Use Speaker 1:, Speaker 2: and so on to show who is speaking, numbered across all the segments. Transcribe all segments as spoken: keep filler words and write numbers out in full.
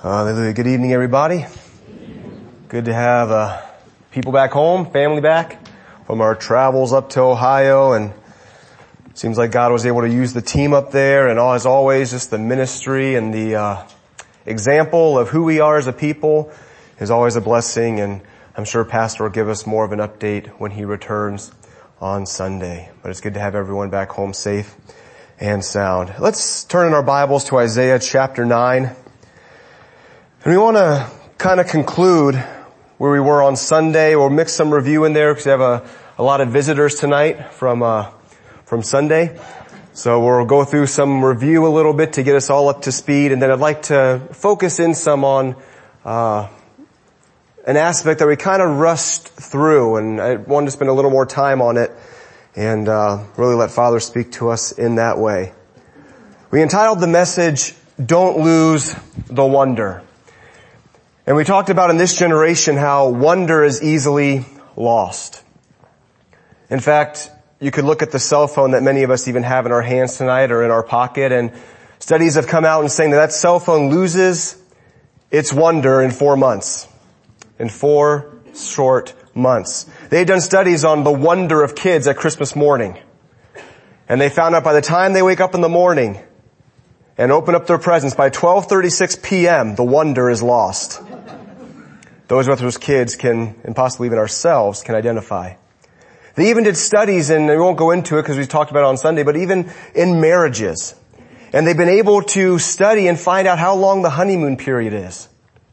Speaker 1: Hallelujah. Good evening, everybody. Good to have uh, people back home, family back from our travels up to Ohio, and it seems like God was able to use the team up there, and as always, just the ministry and the uh, example of who we are as a people is always a blessing, and I'm sure Pastor will give us more of an update when he returns on Sunday. But it's good to have everyone back home safe and sound. Let's turn in our Bibles to Isaiah chapter nine. And we want to kind of conclude where we were on Sunday. We'll mix some review in there because we have a, a lot of visitors tonight from uh, from Sunday. So we'll go through some review a little bit to get us all up to speed. And then I'd like to focus in some on uh an aspect that we kind of rushed through. And I wanted to spend a little more time on it and uh really let Father speak to us in that way. We entitled the message, Don't Lose the Wonder. And we talked about in this generation how wonder is easily lost. In fact, you could look at the cell phone that many of us even have in our hands tonight or in our pocket, and studies have come out and saying that that cell phone loses its wonder in four months. In four short months. They've done studies on the wonder of kids at Christmas morning. And they found out by the time they wake up in the morning and open up their presents, by twelve thirty-six p.m., the wonder is lost. Those of us kids can, and possibly even ourselves, can identify. They even did studies, and we won't go into it because we talked about it on Sunday, but even in marriages. And they've been able to study and find out how long the honeymoon period is.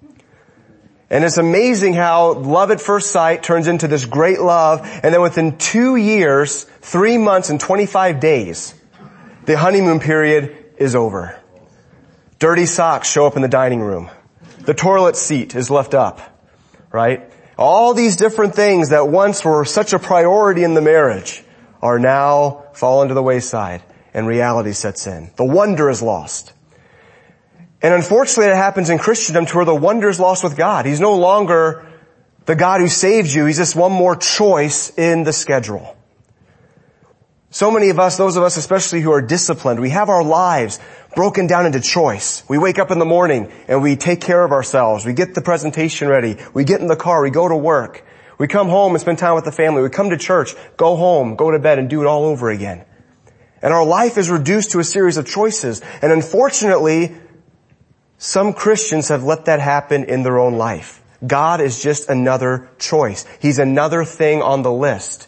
Speaker 1: And it's amazing how love at first sight turns into this great love, and then within two years, three months and twenty-five days, the honeymoon period is over. Dirty socks show up in the dining room. The toilet seat is left up. Right? All these different things that once were such a priority in the marriage are now fallen to the wayside, and reality sets in. The wonder is lost. And unfortunately it happens in Christendom to where the wonder is lost with God. He's no longer the God who saves you. He's just one more choice in the schedule. So many of us, those of us especially who are disciplined, we have our lives broken down into choice. We wake up in the morning and we take care of ourselves. We get the presentation ready. We get in the car. We go to work. We come home and spend time with the family. We come to church, go home, go to bed, and do it all over again. And our life is reduced to a series of choices. And unfortunately, some Christians have let that happen in their own life. God is just another choice. He's another thing on the list.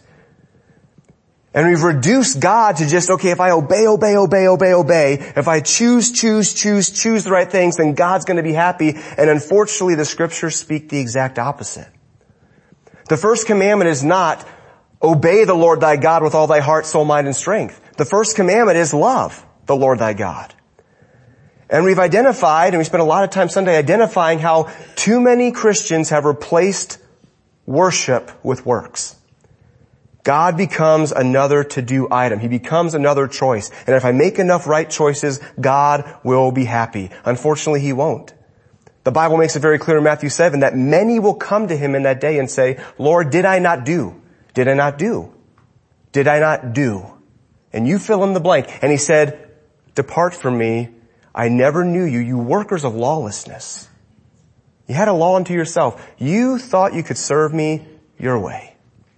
Speaker 1: And we've reduced God to just, okay, if I obey, obey, obey, obey, obey, if I choose, choose, choose, choose the right things, then God's going to be happy. And unfortunately, the scriptures speak the exact opposite. The first commandment is not, obey the Lord thy God with all thy heart, soul, mind, and strength. The first commandment is love the Lord thy God. And we've identified, and we spent a lot of time Sunday identifying how too many Christians have replaced worship with works. God becomes another to-do item. He becomes another choice. And if I make enough right choices, God will be happy. Unfortunately, He won't. The Bible makes it very clear in Matthew seven that many will come to Him in that day and say, Lord, did I not do? Did I not do? Did I not do? And you fill in the blank. And He said, depart from me. I never knew you, you workers of lawlessness. You had a law unto yourself. You thought you could serve me your way.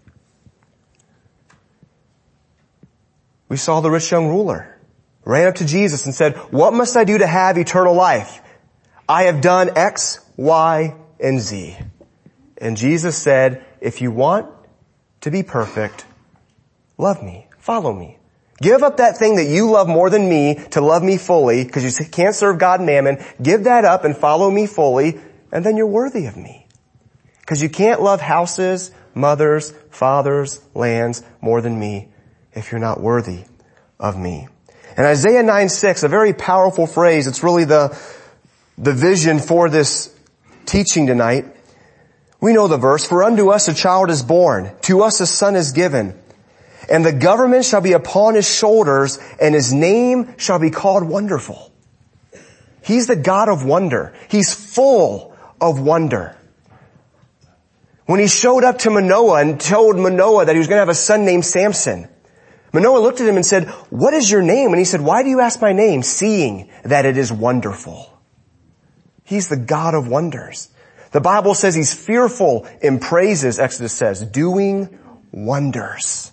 Speaker 1: We saw the rich young ruler ran up to Jesus and said, what must I do to have eternal life? I have done X, Y, and Z. And Jesus said, if you want to be perfect, love me, follow me. Give up that thing that you love more than me to love me fully, because you can't serve God and mammon. Give that up and follow me fully, and then you're worthy of me. Because you can't love houses, mothers, fathers, lands more than me if you're not worthy of me. And Isaiah nine six, a very powerful phrase. It's really the, the vision for this teaching tonight. We know the verse, for unto us a child is born, to us a son is given, and the government shall be upon his shoulders, and his name shall be called Wonderful. He's the God of wonder. He's full of wonder. When he showed up to Manoah and told Manoah that he was going to have a son named Samson, Manoah looked at him and said, what is your name? And he said, why do you ask my name, seeing that it is wonderful? He's the God of wonders. The Bible says he's fearful in praises, Exodus says, doing wonders.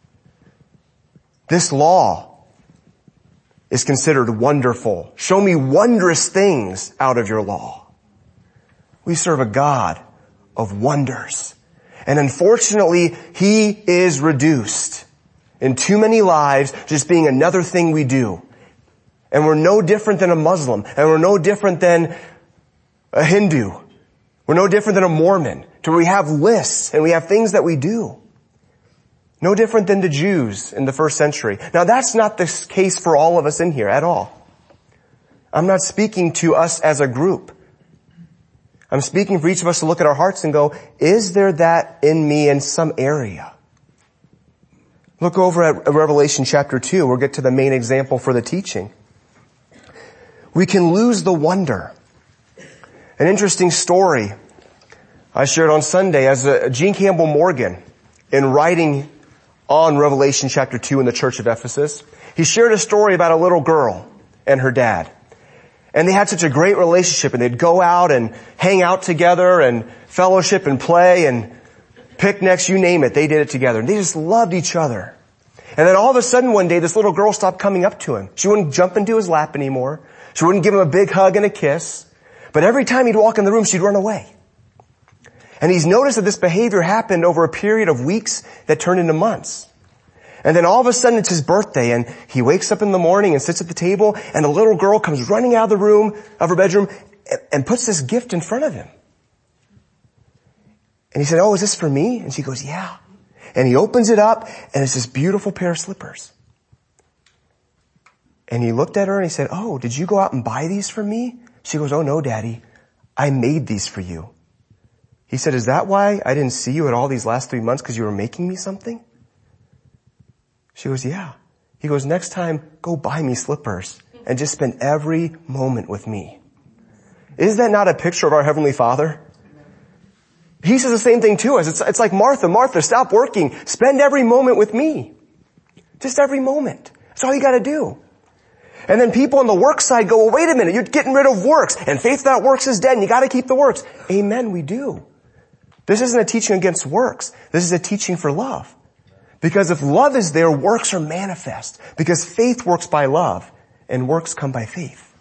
Speaker 1: This law is considered wonderful. Show me wondrous things out of your law. We serve a God of wonders. And unfortunately, he is reduced in too many lives just being another thing we do. And we're no different than a Muslim. And we're no different than a Hindu. We're no different than a Mormon. So we have lists and we have things that we do. No different than the Jews in the first century. Now that's not the case for all of us in here at all. I'm not speaking to us as a group. I'm speaking for each of us to look at our hearts and go, is there that in me in some area? Look over at Revelation chapter two. We'll get to the main example for the teaching. We can lose the wonder. An interesting story I shared on Sunday as a, Gene Campbell Morgan, in writing on Revelation chapter two in the church of Ephesus, he shared a story about a little girl and her dad. And they had such a great relationship, and they'd go out and hang out together and fellowship and play and picnics, you name it. They did it together. And they just loved each other. And then all of a sudden one day, this little girl stopped coming up to him. She wouldn't jump into his lap anymore. She wouldn't give him a big hug and a kiss. But every time he'd walk in the room, she'd run away. And he's noticed that this behavior happened over a period of weeks that turned into months. And then all of a sudden it's his birthday, and he wakes up in the morning and sits at the table, and a little girl comes running out of the room, of her bedroom, and, and puts this gift in front of him. And he said, oh, is this for me? And she goes, yeah. And he opens it up, and it's this beautiful pair of slippers. And he looked at her and he said, oh, did you go out and buy these for me? She goes, oh no, Daddy, I made these for you. He said, is that why I didn't see you at all these last three months? Because you were making me something? She goes, yeah. He goes, next time, go buy me slippers and just spend every moment with me. Is that not a picture of our Heavenly Father? He says the same thing to us. It's, it's like, Martha, Martha, stop working. Spend every moment with me. Just every moment. That's all you gotta do. And then people on the work side go, well, wait a minute, you're getting rid of works, and faith without works is dead, and you gotta keep the works. Amen, we do. This isn't a teaching against works. This is a teaching for love. Because if love is there, works are manifest. Because faith works by love, and works come by faith.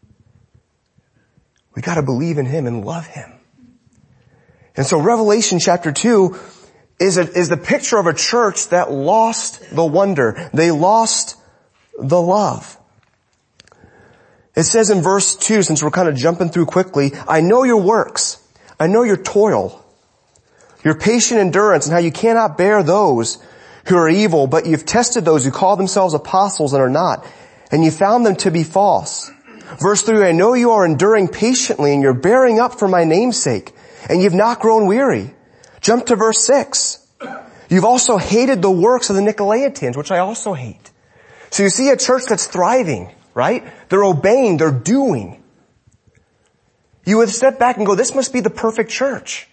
Speaker 1: We gotta believe in Him and love Him. And so Revelation chapter two is a, is the picture of a church that lost the wonder. They lost the love. It says in verse two, since we're kind of jumping through quickly, I know your works. I know your toil, your patient endurance, and how you cannot bear those who are evil, but you've tested those who call themselves apostles and are not, and you found them to be false. Verse three, I know you are enduring patiently, and you're bearing up for my name's sake, and you've not grown weary. Jump to verse six. You've also hated the works of the Nicolaitans, which I also hate. So you see a church that's thriving, right? They're obeying, they're doing. You would step back and go, this must be the perfect church.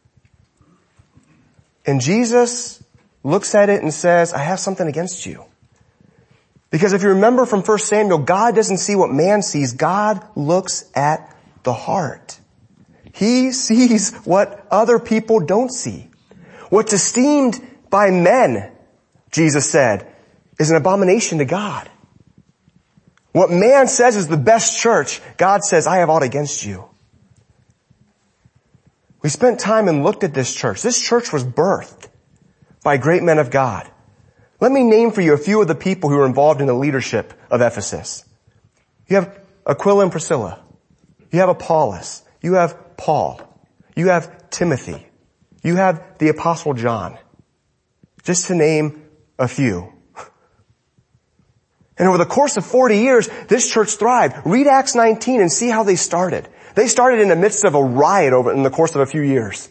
Speaker 1: And Jesus looks at it and says, I have something against you. Because if you remember from First Samuel, God doesn't see what man sees. God looks at the heart. He sees what other people don't see. What's esteemed by men, Jesus said, is an abomination to God. What man says is the best church, God says, I have aught against you. We spent time and looked at this church. This church was birthed by great men of God. Let me name for you a few of the people who were involved in the leadership of Ephesus. You have Aquila and Priscilla. You have Apollos. You have Paul. You have Timothy. You have the Apostle John. Just to name a few. And over the course of forty years, this church thrived. Read Acts nineteen and see how they started. They started in the midst of a riot over in the course of a few years.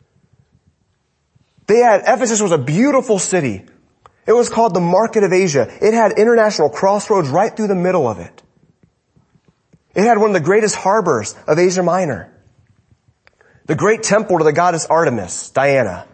Speaker 1: They had, Ephesus was a beautiful city. It was called the Market of Asia. It had international crossroads right through the middle of it. It had one of the greatest harbors of Asia Minor. The great temple to the goddess Artemis, Diana.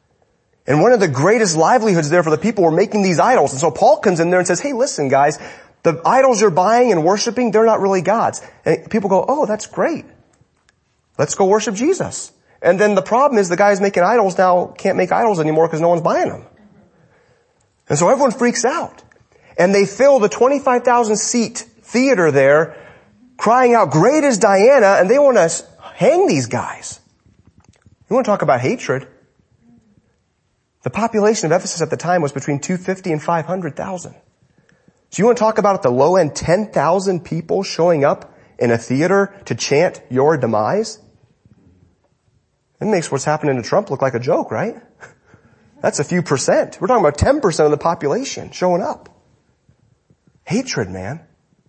Speaker 1: And one of the greatest livelihoods there for the people were making these idols. And so Paul comes in there and says, hey, listen guys, The idols you're buying and worshiping, they're not really gods. And people go, oh, that's great. Let's go worship Jesus. And then the problem is the guys making idols now can't make idols anymore because no one's buying them. And so everyone freaks out. And they fill the twenty-five thousand seat theater there crying out, great is Diana, and they want to hang these guys. You want to talk about hatred? The population of Ephesus at the time was between two hundred fifty and five hundred thousand. So you want to talk about at the low end ten thousand people showing up in a theater to chant your demise? It makes what's happening to Trump look like a joke, right? That's a few percent. We're talking about ten percent of the population showing up. Hatred, man.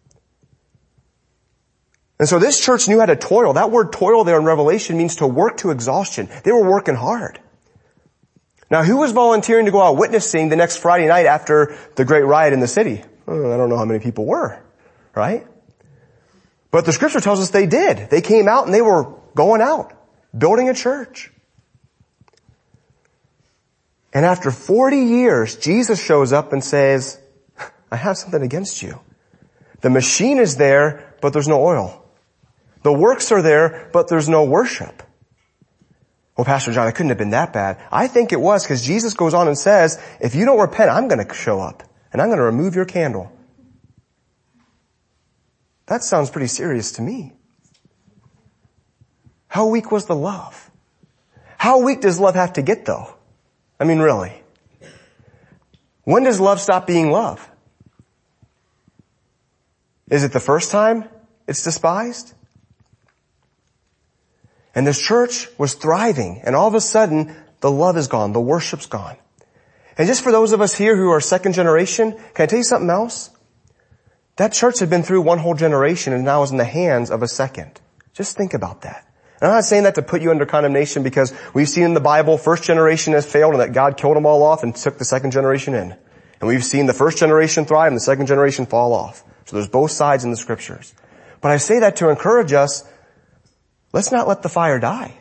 Speaker 1: And so this church knew how to toil. That word toil there in Revelation means to work to exhaustion. They were working hard. Now, who was volunteering to go out witnessing the next Friday night after the great riot in the city? Oh, I don't know how many people were, right? But the scripture tells us they did. They came out and they were going out, building a church. And after forty years, Jesus shows up and says, I have something against you. The machine is there, but there's no oil. The works are there, but there's no worship. Well, Pastor John, it couldn't have been that bad. I think it was because Jesus goes on and says, if you don't repent, I'm going to show up and I'm going to remove your candle. That sounds pretty serious to me. How weak was the love? How weak does love have to get though? I mean, really. When does love stop being love? Is it the first time it's despised? And this church was thriving, and all of a sudden, the love is gone, the worship's gone. And just for those of us here who are second generation, can I tell you something else? That church had been through one whole generation and now is in the hands of a second. Just think about that. And I'm not saying that to put you under condemnation because we've seen in the Bible first generation has failed and that God killed them all off and took the second generation in. And we've seen the first generation thrive and the second generation fall off. So there's both sides in the scriptures. But I say that to encourage us, let's not let the fire die.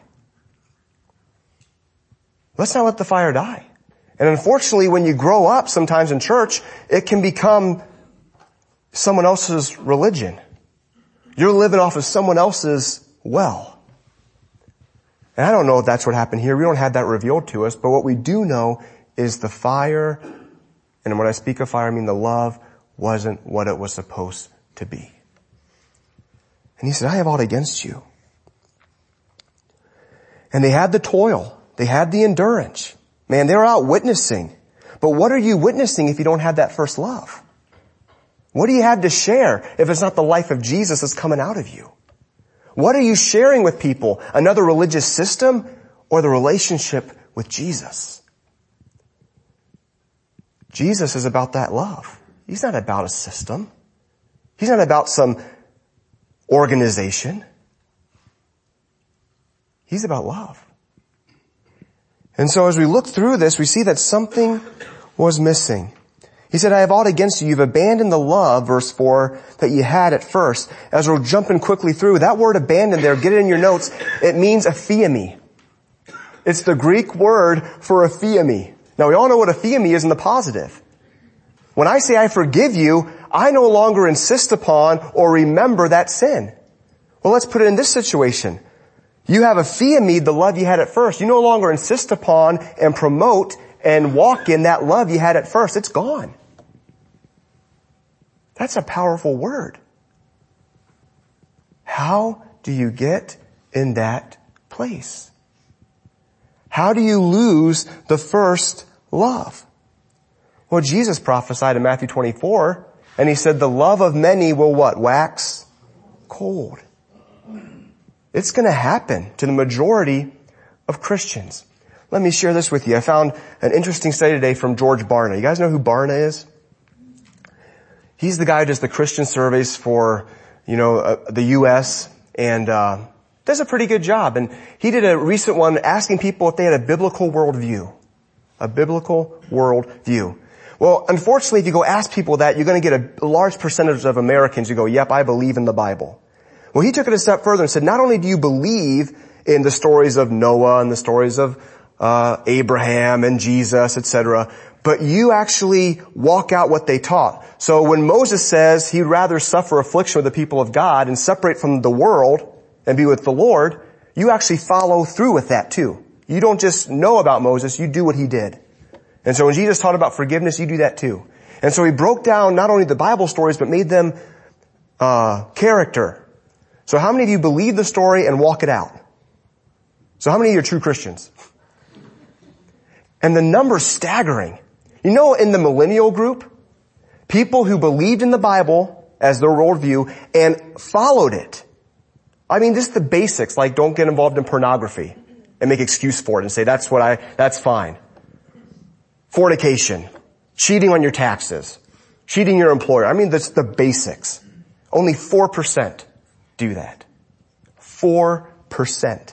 Speaker 1: Let's not let the fire die. And unfortunately, when you grow up sometimes in church, it can become someone else's religion. You're living off of someone else's well. And I don't know if that's what happened here. We don't have that revealed to us. But what we do know is the fire, and when I speak of fire, I mean the love, wasn't what it was supposed to be. And he said, I have aught against you. And they had the toil. They had the endurance. Man, they were out witnessing. But what are you witnessing if you don't have that first love? What do you have to share if it's not the life of Jesus that's coming out of you? What are you sharing with people? Another religious system or the relationship with Jesus? Jesus is about that love. He's not about a system. He's not about some organization. He's about love. And so as we look through this, we see that something was missing. He said, I have aught against you. You've abandoned the love, verse four, that you had at first. As we're jumping quickly through, that word abandon there, get it in your notes, it means aphiemi. It's the Greek word for aphiemi. Now we all know what aphiemi is in the positive. When I say I forgive you, I no longer insist upon or remember that sin. Well, let's put it in this situation. You have aphiemi, the love you had at first. You no longer insist upon and promote and walk in that love you had at first. It's gone. That's a powerful word. How do you get in that place? How do you lose the first love? Well, Jesus prophesied in Matthew twenty-four, and he said the love of many will what? Wax cold. It's going to happen to the majority of Christians. Let me share this with you. I found an interesting study today from George Barna. You guys know who Barna is? He's the guy who does the Christian surveys for, you know, uh, the U S and uh does a pretty good job. And he did a recent one asking people if they had a biblical worldview. A biblical worldview. Well, unfortunately, if you go ask people that, you're going to get a large percentage of Americans who go, yep, I believe in the Bible. Well, he took it a step further and said, not only do you believe in the stories of Noah and the stories of uh Abraham and Jesus, et cetera, but you actually walk out what they taught. So when Moses says he'd rather suffer affliction with the people of God and separate from the world and be with the Lord, you actually follow through with that too. You don't just know about Moses, you do what he did. And so when Jesus taught about forgiveness, you do that too. And so he broke down not only the Bible stories, but made them uh character. So how many of you believe the story and walk it out? So how many of you are true Christians? And the number's staggering. You know, in the millennial group, people who believed in the Bible as their worldview and followed it. I mean, just the basics, like don't get involved in pornography and make excuse for it and say, that's what I, that's fine. Fornication, cheating on your taxes, cheating your employer. I mean, that's the basics. Only four percent do that. four percent.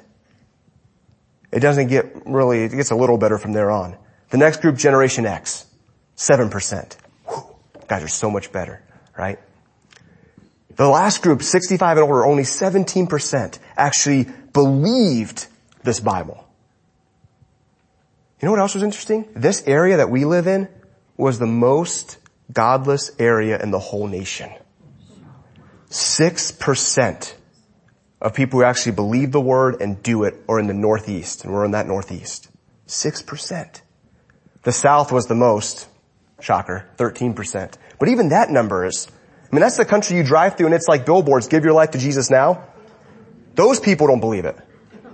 Speaker 1: It doesn't get really, it gets a little better from there on. The next group, Generation X, seven percent. Whew, guys are so much better, right? The last group, sixty-five and older, only seventeen percent actually believed this Bible. You know what else was interesting? This area that we live in was the most godless area in the whole nation. Six percent of people who actually believe the word and do it are in the Northeast, and we're in that Northeast. Six percent. The South was the most, shocker, thirteen percent. But even that number is, I mean, that's the country you drive through and it's like billboards, give your life to Jesus now. Those people don't believe it.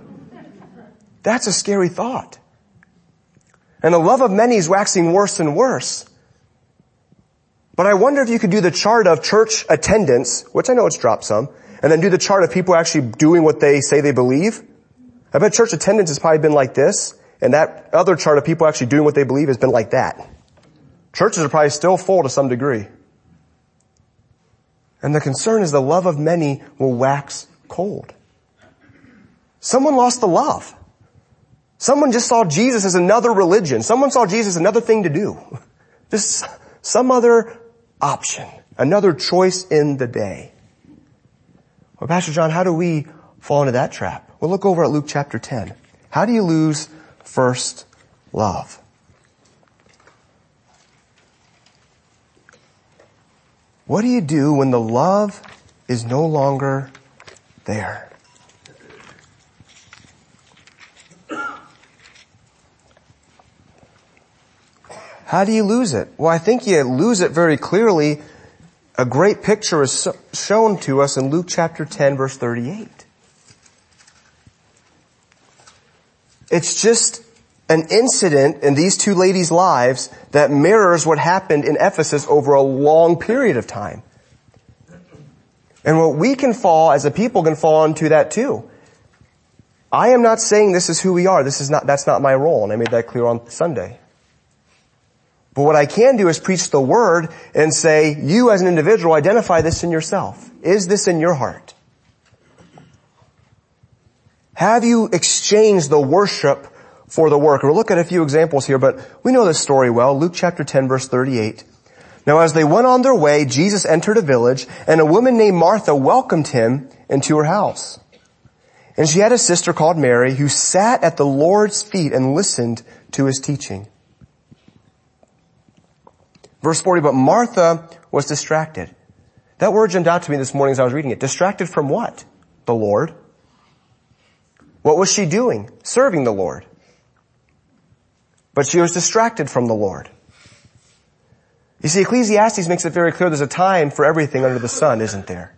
Speaker 1: That's a scary thought. And the love of many is waxing worse and worse. But I wonder if you could do the chart of church attendance, which I know it's dropped some, and then do the chart of people actually doing what they say they believe. I bet church attendance has probably been like this, and that other chart of people actually doing what they believe has been like that. Churches are probably still full to some degree. And the concern is the love of many will wax cold. Someone lost the love. Someone just saw Jesus as another religion. Someone saw Jesus as another thing to do. Just some other option, another choice in the day. Well, Pastor John, how do we fall into that trap? Well, look over at Luke chapter ten. How do you lose first love? What do you do when the love is no longer there? How do you lose it? Well, I think you lose it very clearly. A great picture is shown to us in Luke chapter ten, verse thirty-eight. It's just an incident in these two ladies' lives that mirrors what happened in Ephesus over a long period of time. And what we can fall, as a people, can fall into that too. I am not saying this is who we are. This is not, that's not my role, and I made that clear on Sunday. But what I can do is preach the word and say, you as an individual, identify this in yourself. Is this in your heart? Have you exchanged the worship for the work? We'll look at a few examples here, but we know this story well. Luke chapter ten, verse thirty-eight. Now as they went on their way, Jesus entered a village, and a woman named Martha welcomed him into her house. And she had a sister called Mary, who sat at the Lord's feet and listened to his teaching. Verse forty, but Martha was distracted. That word jumped out to me this morning as I was reading it. Distracted from what? The Lord. What was she doing? Serving the Lord. But she was distracted from the Lord. You see, Ecclesiastes makes it very clear there's a time for everything under the sun, isn't there?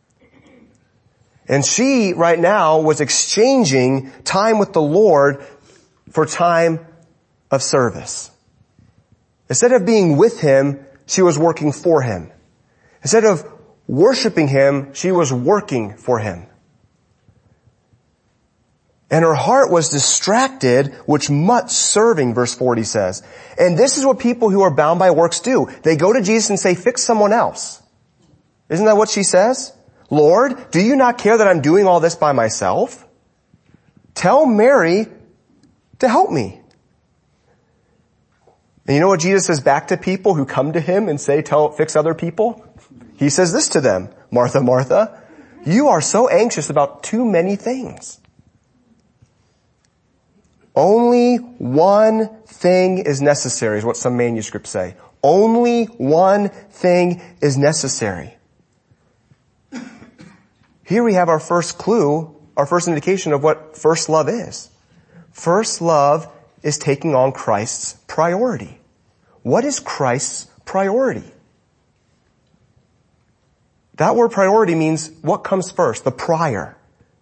Speaker 1: And she, right now, was exchanging time with the Lord for time of service. Instead of being with him, she was working for him. Instead of worshiping him, she was working for him. And her heart was distracted, which much serving, verse forty says. And this is what people who are bound by works do. They go to Jesus and say, fix someone else. Isn't that what she says? Lord, do you not care that I'm doing all this by myself? Tell Mary to help me. And you know what Jesus says back to people who come to him and say, tell, fix other people? He says this to them, Martha, Martha, you are so anxious about too many things. Only one thing is necessary, is what some manuscripts say. Only one thing is necessary. Here we have our first clue, our first indication of what first love is. First love is taking on Christ's priority. What is Christ's priority? That word priority means what comes first, the prior.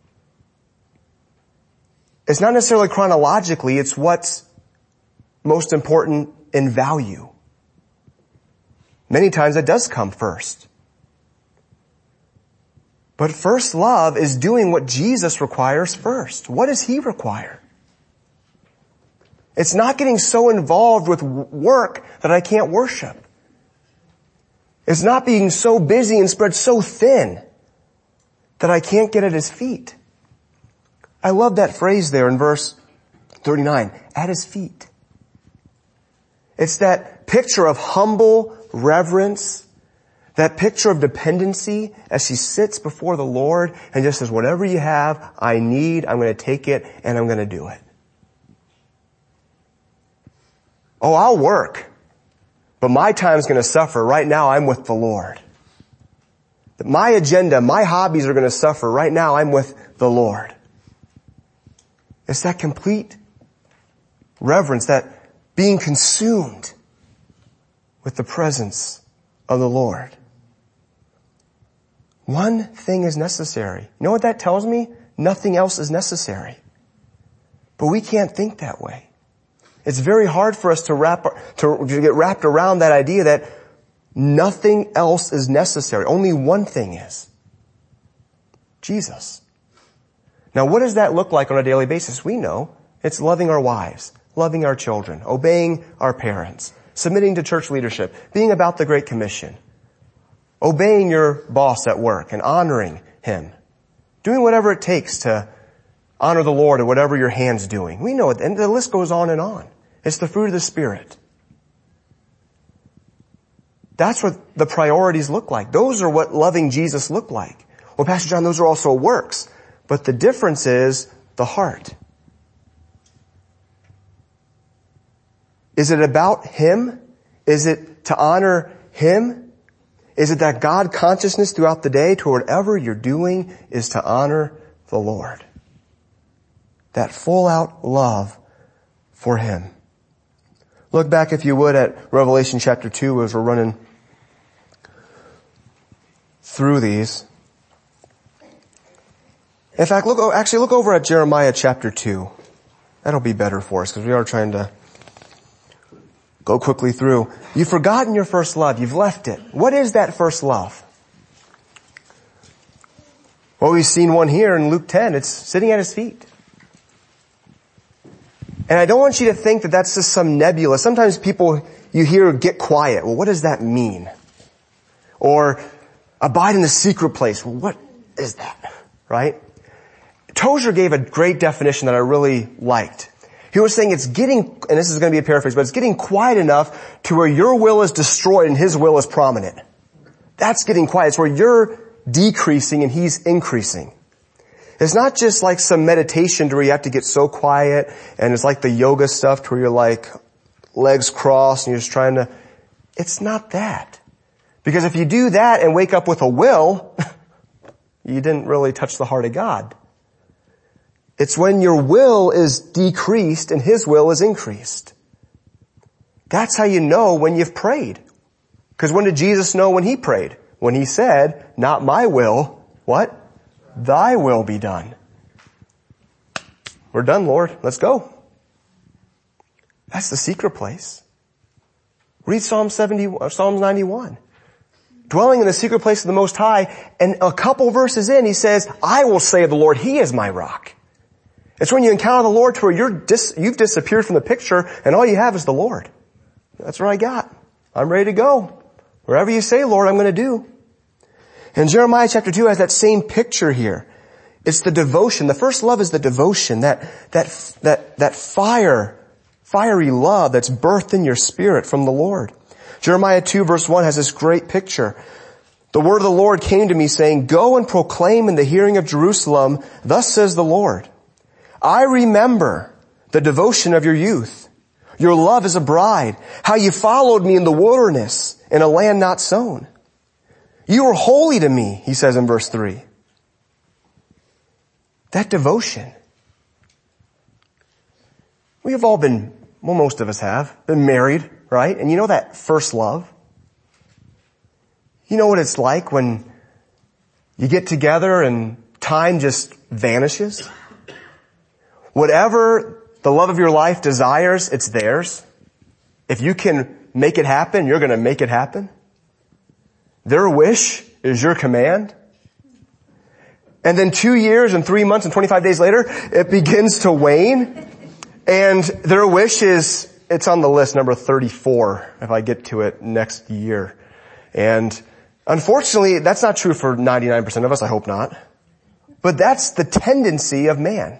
Speaker 1: It's not necessarily chronologically, it's what's most important in value. Many times it does come first. But first love is doing what Jesus requires first. What does he require? It's not getting so involved with work that I can't worship. It's not being so busy and spread so thin that I can't get at his feet. I love that phrase there in verse thirty-nine, at his feet. It's that picture of humble reverence, that picture of dependency as she sits before the Lord and just says, whatever you have, I need, I'm going to take it and I'm going to do it. Oh, I'll work, but my time's going to suffer. Right now I'm with the Lord. My agenda, my hobbies are going to suffer. Right now I'm with the Lord. It's that complete reverence, that being consumed with the presence of the Lord. One thing is necessary. You know what that tells me? Nothing else is necessary. But we can't think that way. It's very hard for us to wrap, to, to get wrapped around that idea that nothing else is necessary. Only one thing is. Jesus. Now what does that look like on a daily basis? We know it's loving our wives, loving our children, obeying our parents, submitting to church leadership, being about the Great Commission, obeying your boss at work and honoring him, doing whatever it takes to honor the Lord at whatever your hand's doing. We know it, and the list goes on and on. It's the fruit of the Spirit. That's what the priorities look like. Those are what loving Jesus look like. Well, Pastor John, those are also works. But the difference is the heart. Is it about him? Is it to honor him? Is it that God consciousness throughout the day to whatever you're doing is to honor the Lord? That full out love for him. Look back, if you would, at Revelation chapter two as we're running through these. In fact, look, actually look over at Jeremiah chapter two. That'll be better for us because we are trying to go quickly through. You've forgotten your first love. You've left it. What is that first love? Well, we've seen one here in Luke ten. It's sitting at his feet. And I don't want you to think that that's just some nebula. Sometimes people, you hear, get quiet. Well, what does that mean? Or abide in the secret place. Well, what is that? Right? Tozer gave a great definition that I really liked. He was saying it's getting, and this is going to be a paraphrase, but it's getting quiet enough to where your will is destroyed and his will is prominent. That's getting quiet. It's where you're decreasing and he's increasing. It's not just like some meditation to where you have to get so quiet and it's like the yoga stuff to where you're like legs crossed and you're just trying to, it's not that. Because if you do that and wake up with a will, you didn't really touch the heart of God. It's when your will is decreased and his will is increased. That's how you know when you've prayed. Because when did Jesus know when he prayed? When he said, not my will, what? Thy will be done. We're done, Lord. Let's go. That's the secret place. Read Psalm seventy, Psalms ninety-one. Dwelling in the secret place of the Most High, and a couple verses in, he says, I will say of the Lord, he is my rock. It's when you encounter the Lord to where you're dis, you've disappeared from the picture and all you have is the Lord. That's what I got. I'm ready to go. Wherever you say, Lord, I'm going to do. And Jeremiah chapter two has that same picture here. It's the devotion. The first love is the devotion, that, that, that, that fire, fiery love that's birthed in your spirit from the Lord. Jeremiah two verse one has this great picture. The word of the Lord came to me saying, go and proclaim in the hearing of Jerusalem, thus says the Lord, I remember the devotion of your youth, your love as a bride, how you followed me in the wilderness in a land not sown. You are holy to me, he says in verse three. That devotion. We have all been, well, most of us have, been married, right? And you know that first love? You know what it's like when you get together and time just vanishes? Whatever the love of your life desires, it's theirs. If you can make it happen, you're going to make it happen. Their wish is your command. And then two years and three months and twenty-five days later, it begins to wane. And their wish is, it's on the list, number thirty-four, if I get to it next year. And unfortunately, that's not true for ninety-nine percent of us, I hope not. But that's the tendency of man.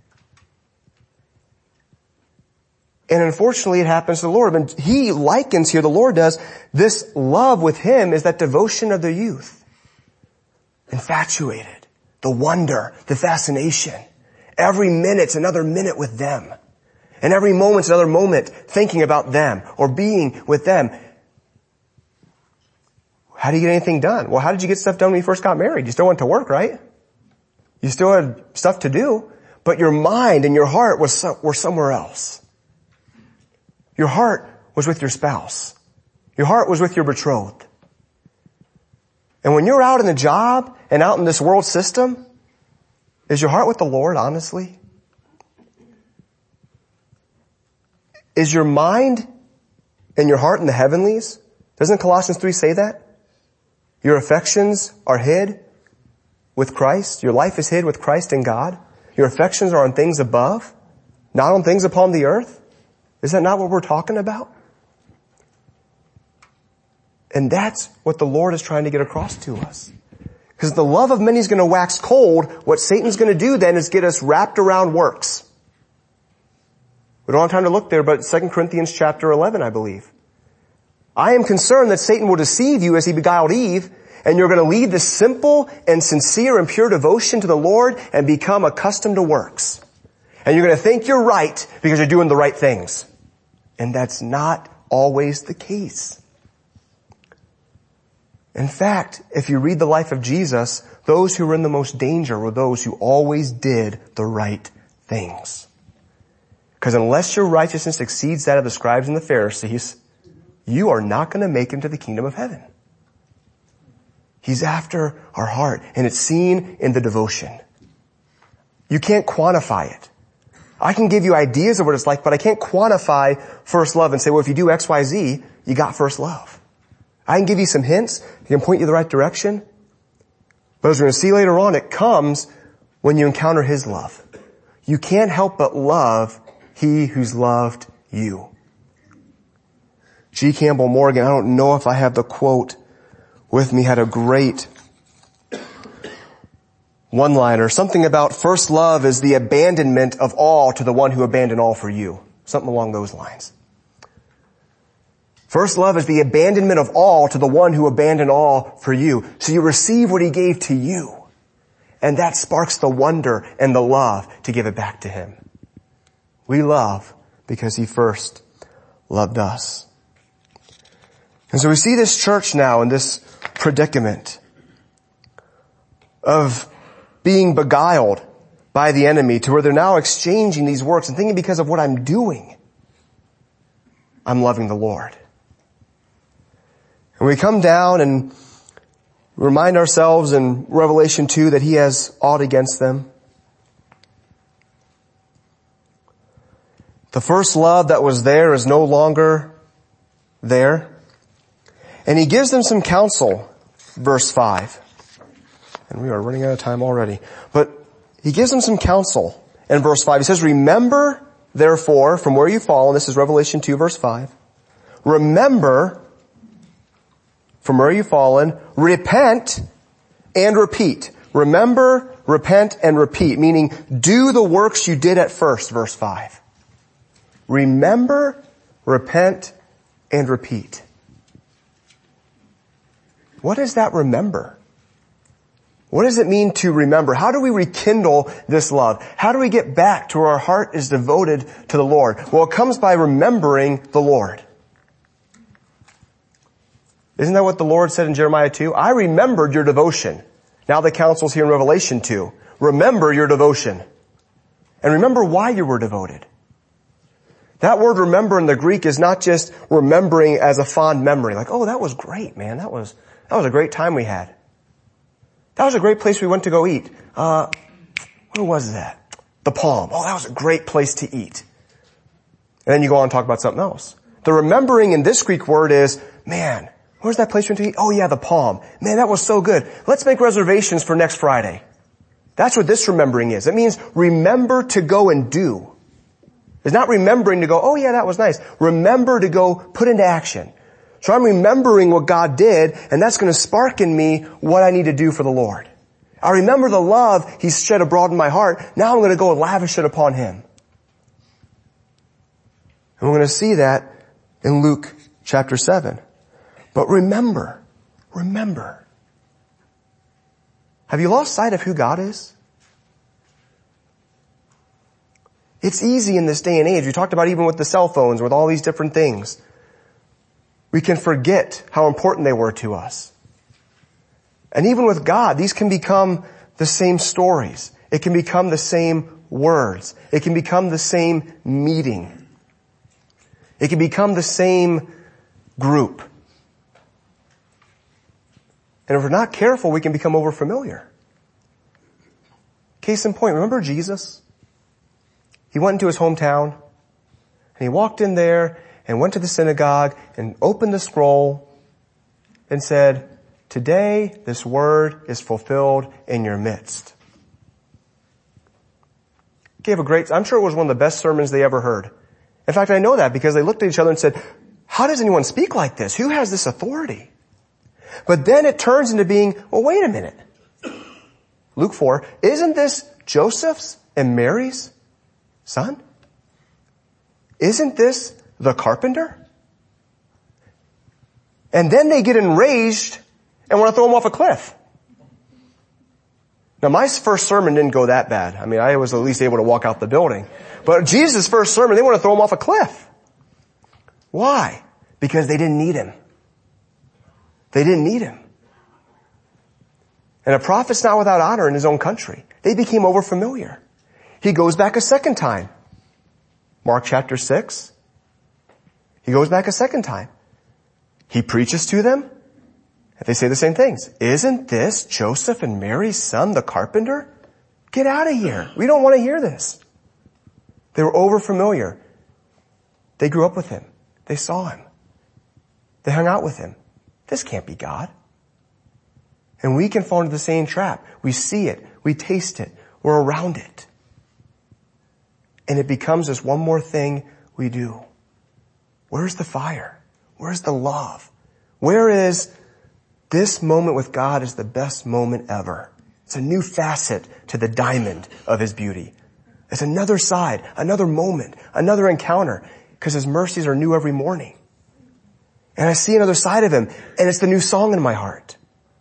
Speaker 1: And unfortunately, it happens to the Lord. And he likens here, the Lord does, this love with him is that devotion of the youth. Infatuated. The wonder, the fascination. Every minute's another minute with them. And every moment's another moment thinking about them or being with them. How do you get anything done? Well, how did you get stuff done when you first got married? You still went to work, right? You still had stuff to do, but your mind and your heart was so, were somewhere else. Your heart was with your spouse. Your heart was with your betrothed. And when you're out in the job and out in this world system, is your heart with the Lord, honestly? Is your mind and your heart in the heavenlies? Doesn't Colossians three say that? Your affections are hid with Christ. Your life is hid with Christ in God. Your affections are on things above, not on things upon the earth. Is that not what we're talking about? And that's what the Lord is trying to get across to us. Because the love of many is going to wax cold. What Satan's going to do then is get us wrapped around works. We don't have time to look there, but Second Corinthians chapter eleven, I believe. I am concerned that Satan will deceive you as he beguiled Eve, and you're going to leave this simple and sincere and pure devotion to the Lord and become accustomed to works. And you're going to think you're right because you're doing the right things. And that's not always the case. In fact, if you read the life of Jesus, those who were in the most danger were those who always did the right things. Because unless your righteousness exceeds that of the scribes and the Pharisees, you are not going to make it into the kingdom of heaven. He's after our heart, and it's seen in the devotion. You can't quantify it. I can give you ideas of what it's like, but I can't quantify first love and say, well, if you do X, Y, Z, you got first love. I can give you some hints. I can point you the right direction. But as we're going to see later on, it comes when you encounter his love. You can't help but love he who's loved you. G. Campbell Morgan, I don't know if I have the quote with me, had a great one-liner. Something about first love is the abandonment of all to the one who abandoned all for you. Something along those lines. First love is the abandonment of all to the one who abandoned all for you. So you receive what he gave to you. And that sparks the wonder and the love to give it back to him. We love because he first loved us. And so we see this church now in this predicament of being beguiled by the enemy to where they're now exchanging these works and thinking because of what I'm doing, I'm loving the Lord. And we come down and remind ourselves in Revelation two that he has aught against them. The first love that was there is no longer there. And he gives them some counsel, verse five. And we are running out of time already. But he gives them some counsel in verse five. He says, remember, therefore, from where you've fallen, this is Revelation two, verse five. Remember from where you've fallen, repent and repeat. Remember, repent, and repeat, meaning do the works you did at first, verse five. Remember, repent, and repeat. What is that remember? What does it mean to remember? How do we rekindle this love? How do we get back to where our heart is devoted to the Lord? Well, it comes by remembering the Lord. Isn't that what the Lord said in Jeremiah two? I remembered your devotion. Now the counsel's here in Revelation two. Remember your devotion. And remember why you were devoted. That word remember in the Greek is not just remembering as a fond memory. Like, oh, that was great, man. That was, that was a great time we had. That was a great place we went to go eat. Uh, where was that? The Palm. Oh, that was a great place to eat. And then you go on and talk about something else. The remembering in this Greek word is, man, where's that place we went to eat? Oh yeah, the Palm. Man, that was so good. Let's make reservations for next Friday. That's what this remembering is. It means remember to go and do. It's not remembering to go, oh yeah, that was nice. Remember to go put into action. So I'm remembering what God did, and that's going to spark in me what I need to do for the Lord. I remember the love He's shed abroad in my heart. Now I'm going to go and lavish it upon Him. And we're going to see that in Luke chapter seven. But remember, remember. Have you lost sight of who God is? It's easy in this day and age. We talked about even with the cell phones, with all these different things. We can forget how important they were to us. And even with God, these can become the same stories. It can become the same words. It can become the same meeting. It can become the same group. And if we're not careful, we can become overfamiliar. Case in point, remember Jesus? He went into his hometown, and he walked in there and went to the synagogue and opened the scroll and said, today this word is fulfilled in your midst. Gave a great, I'm sure it was one of the best sermons they ever heard. In fact, I know that because they looked at each other and said, how does anyone speak like this? Who has this authority? But then it turns into being, well, wait a minute. Luke four, isn't this Joseph's and Mary's son? Isn't this the carpenter? And then they get enraged and want to throw him off a cliff. Now my first sermon didn't go that bad. I mean, I was at least able to walk out the building. But Jesus' first sermon, they want to throw him off a cliff. Why? Because they didn't need him. They didn't need him. And a prophet's not without honor in his own country. They became overfamiliar. He goes back a second time. Mark chapter six. He goes back a second time. He preaches to them, and they say the same things. Isn't this Joseph and Mary's son, the carpenter? Get out of here. We don't want to hear this. They were overfamiliar. They grew up with him. They saw him. They hung out with him. This can't be God. And we can fall into the same trap. We see it. We taste it. We're around it. And it becomes this one more thing we do. Where's the fire? Where's the love? Where is this moment with God is the best moment ever? It's a new facet to the diamond of His beauty. It's another side, another moment, another encounter, because His mercies are new every morning. And I see another side of Him, and it's the new song in my heart.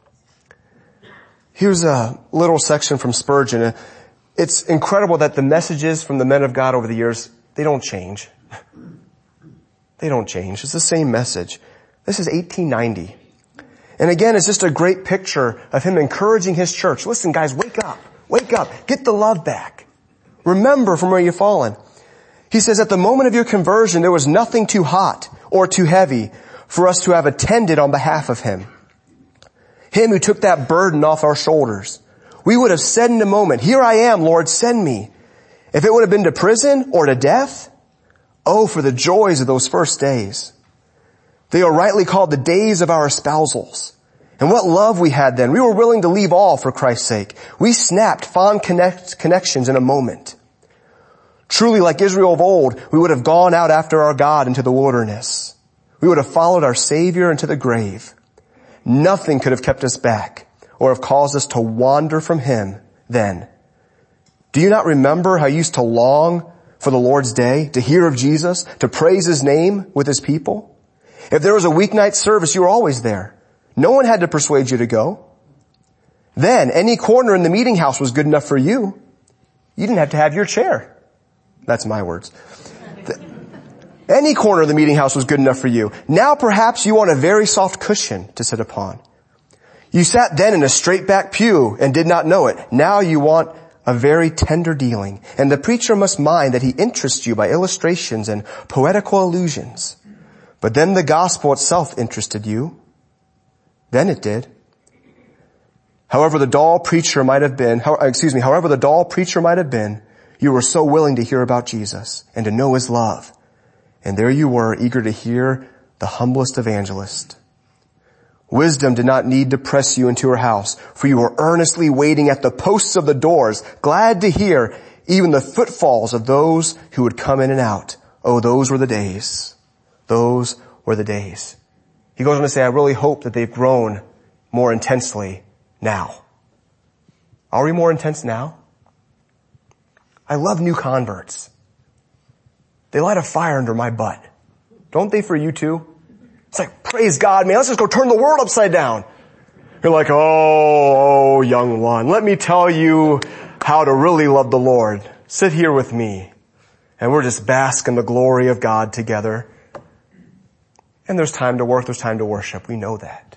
Speaker 1: Here's a little section from Spurgeon. It's incredible that the messages from the men of God over the years, they don't change. They don't change. It's the same message. This is eighteen ninety. And again, it's just a great picture of him encouraging his church. Listen, guys, wake up. Wake up. Get the love back. Remember from where you've fallen. He says, at the moment of your conversion, there was nothing too hot or too heavy for us to have attended on behalf of Him. Him who took that burden off our shoulders. We would have said in a moment, here I am, Lord, send me. If it would have been to prison or to death, oh, for the joys of those first days. They are rightly called the days of our espousals. And what love we had then. We were willing to leave all for Christ's sake. We snapped fond connect, connections in a moment. Truly, like Israel of old, we would have gone out after our God into the wilderness. We would have followed our Savior into the grave. Nothing could have kept us back or have caused us to wander from Him then. Do you not remember how you used to long for the Lord's day, to hear of Jesus, to praise His name with His people? If there was a weeknight service, you were always there. No one had to persuade you to go. Then any corner in the meeting house was good enough for you. You didn't have to have your chair. That's my words. Any corner of the meeting house was good enough for you. Now perhaps you want a very soft cushion to sit upon. You sat then in a straight back pew and did not know it. Now you want a very tender dealing. And the preacher must mind that he interests you by illustrations and poetical allusions. But then the gospel itself interested you. Then it did. However the dull preacher might have been, how, excuse me, however the dull preacher might have been, you were so willing to hear about Jesus and to know his love. And there you were, eager to hear the humblest evangelist. Wisdom did not need to press you into her house, for you were earnestly waiting at the posts of the doors, glad to hear even the footfalls of those who would come in and out. Oh, those were the days. Those were the days. He goes on to say, I really hope that they've grown more intensely now. Are we more intense now? I love new converts. They light a fire under my butt. Don't they for you too? It's like, praise God, man, let's just go turn the world upside down. You're like, oh, oh, young one, let me tell you how to really love the Lord. Sit here with me. And we're just bask in the glory of God together. And there's time to work, there's time to worship. We know that.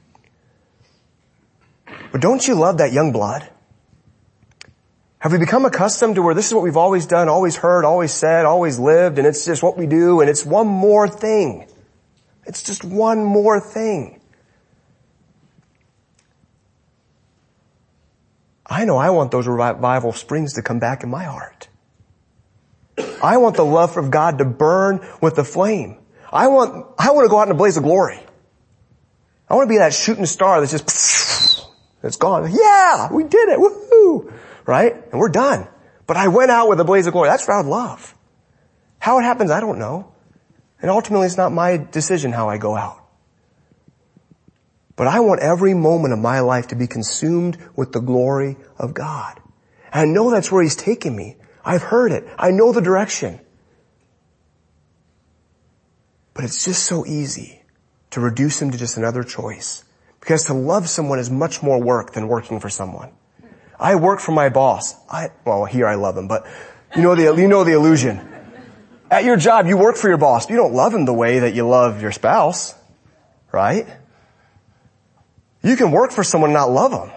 Speaker 1: But don't you love that young blood? Have we become accustomed to where this is what we've always done, always heard, always said, always lived, and it's just what we do, and it's one more thing. It's just one more thing. I know I want those revival springs to come back in my heart. I want the love of God to burn with the flame. I want, I want to go out in a blaze of glory. I want to be that shooting star that's just, it's gone. Yeah, we did it. Woohoo! Right? And we're done. But I went out with a blaze of glory. That's proud love. How it happens, I don't know. And ultimately, it's not my decision how I go out. But I want every moment of my life to be consumed with the glory of God. And I know that's where he's taking me. I've heard it. I know the direction. But it's just so easy to reduce him to just another choice. Because to love someone is much more work than working for someone. I work for my boss. I, well, here I love him, but you know the, you know the illusion. At your job, you work for your boss, but you don't love him the way that you love your spouse, right? You can work for someone and not love them.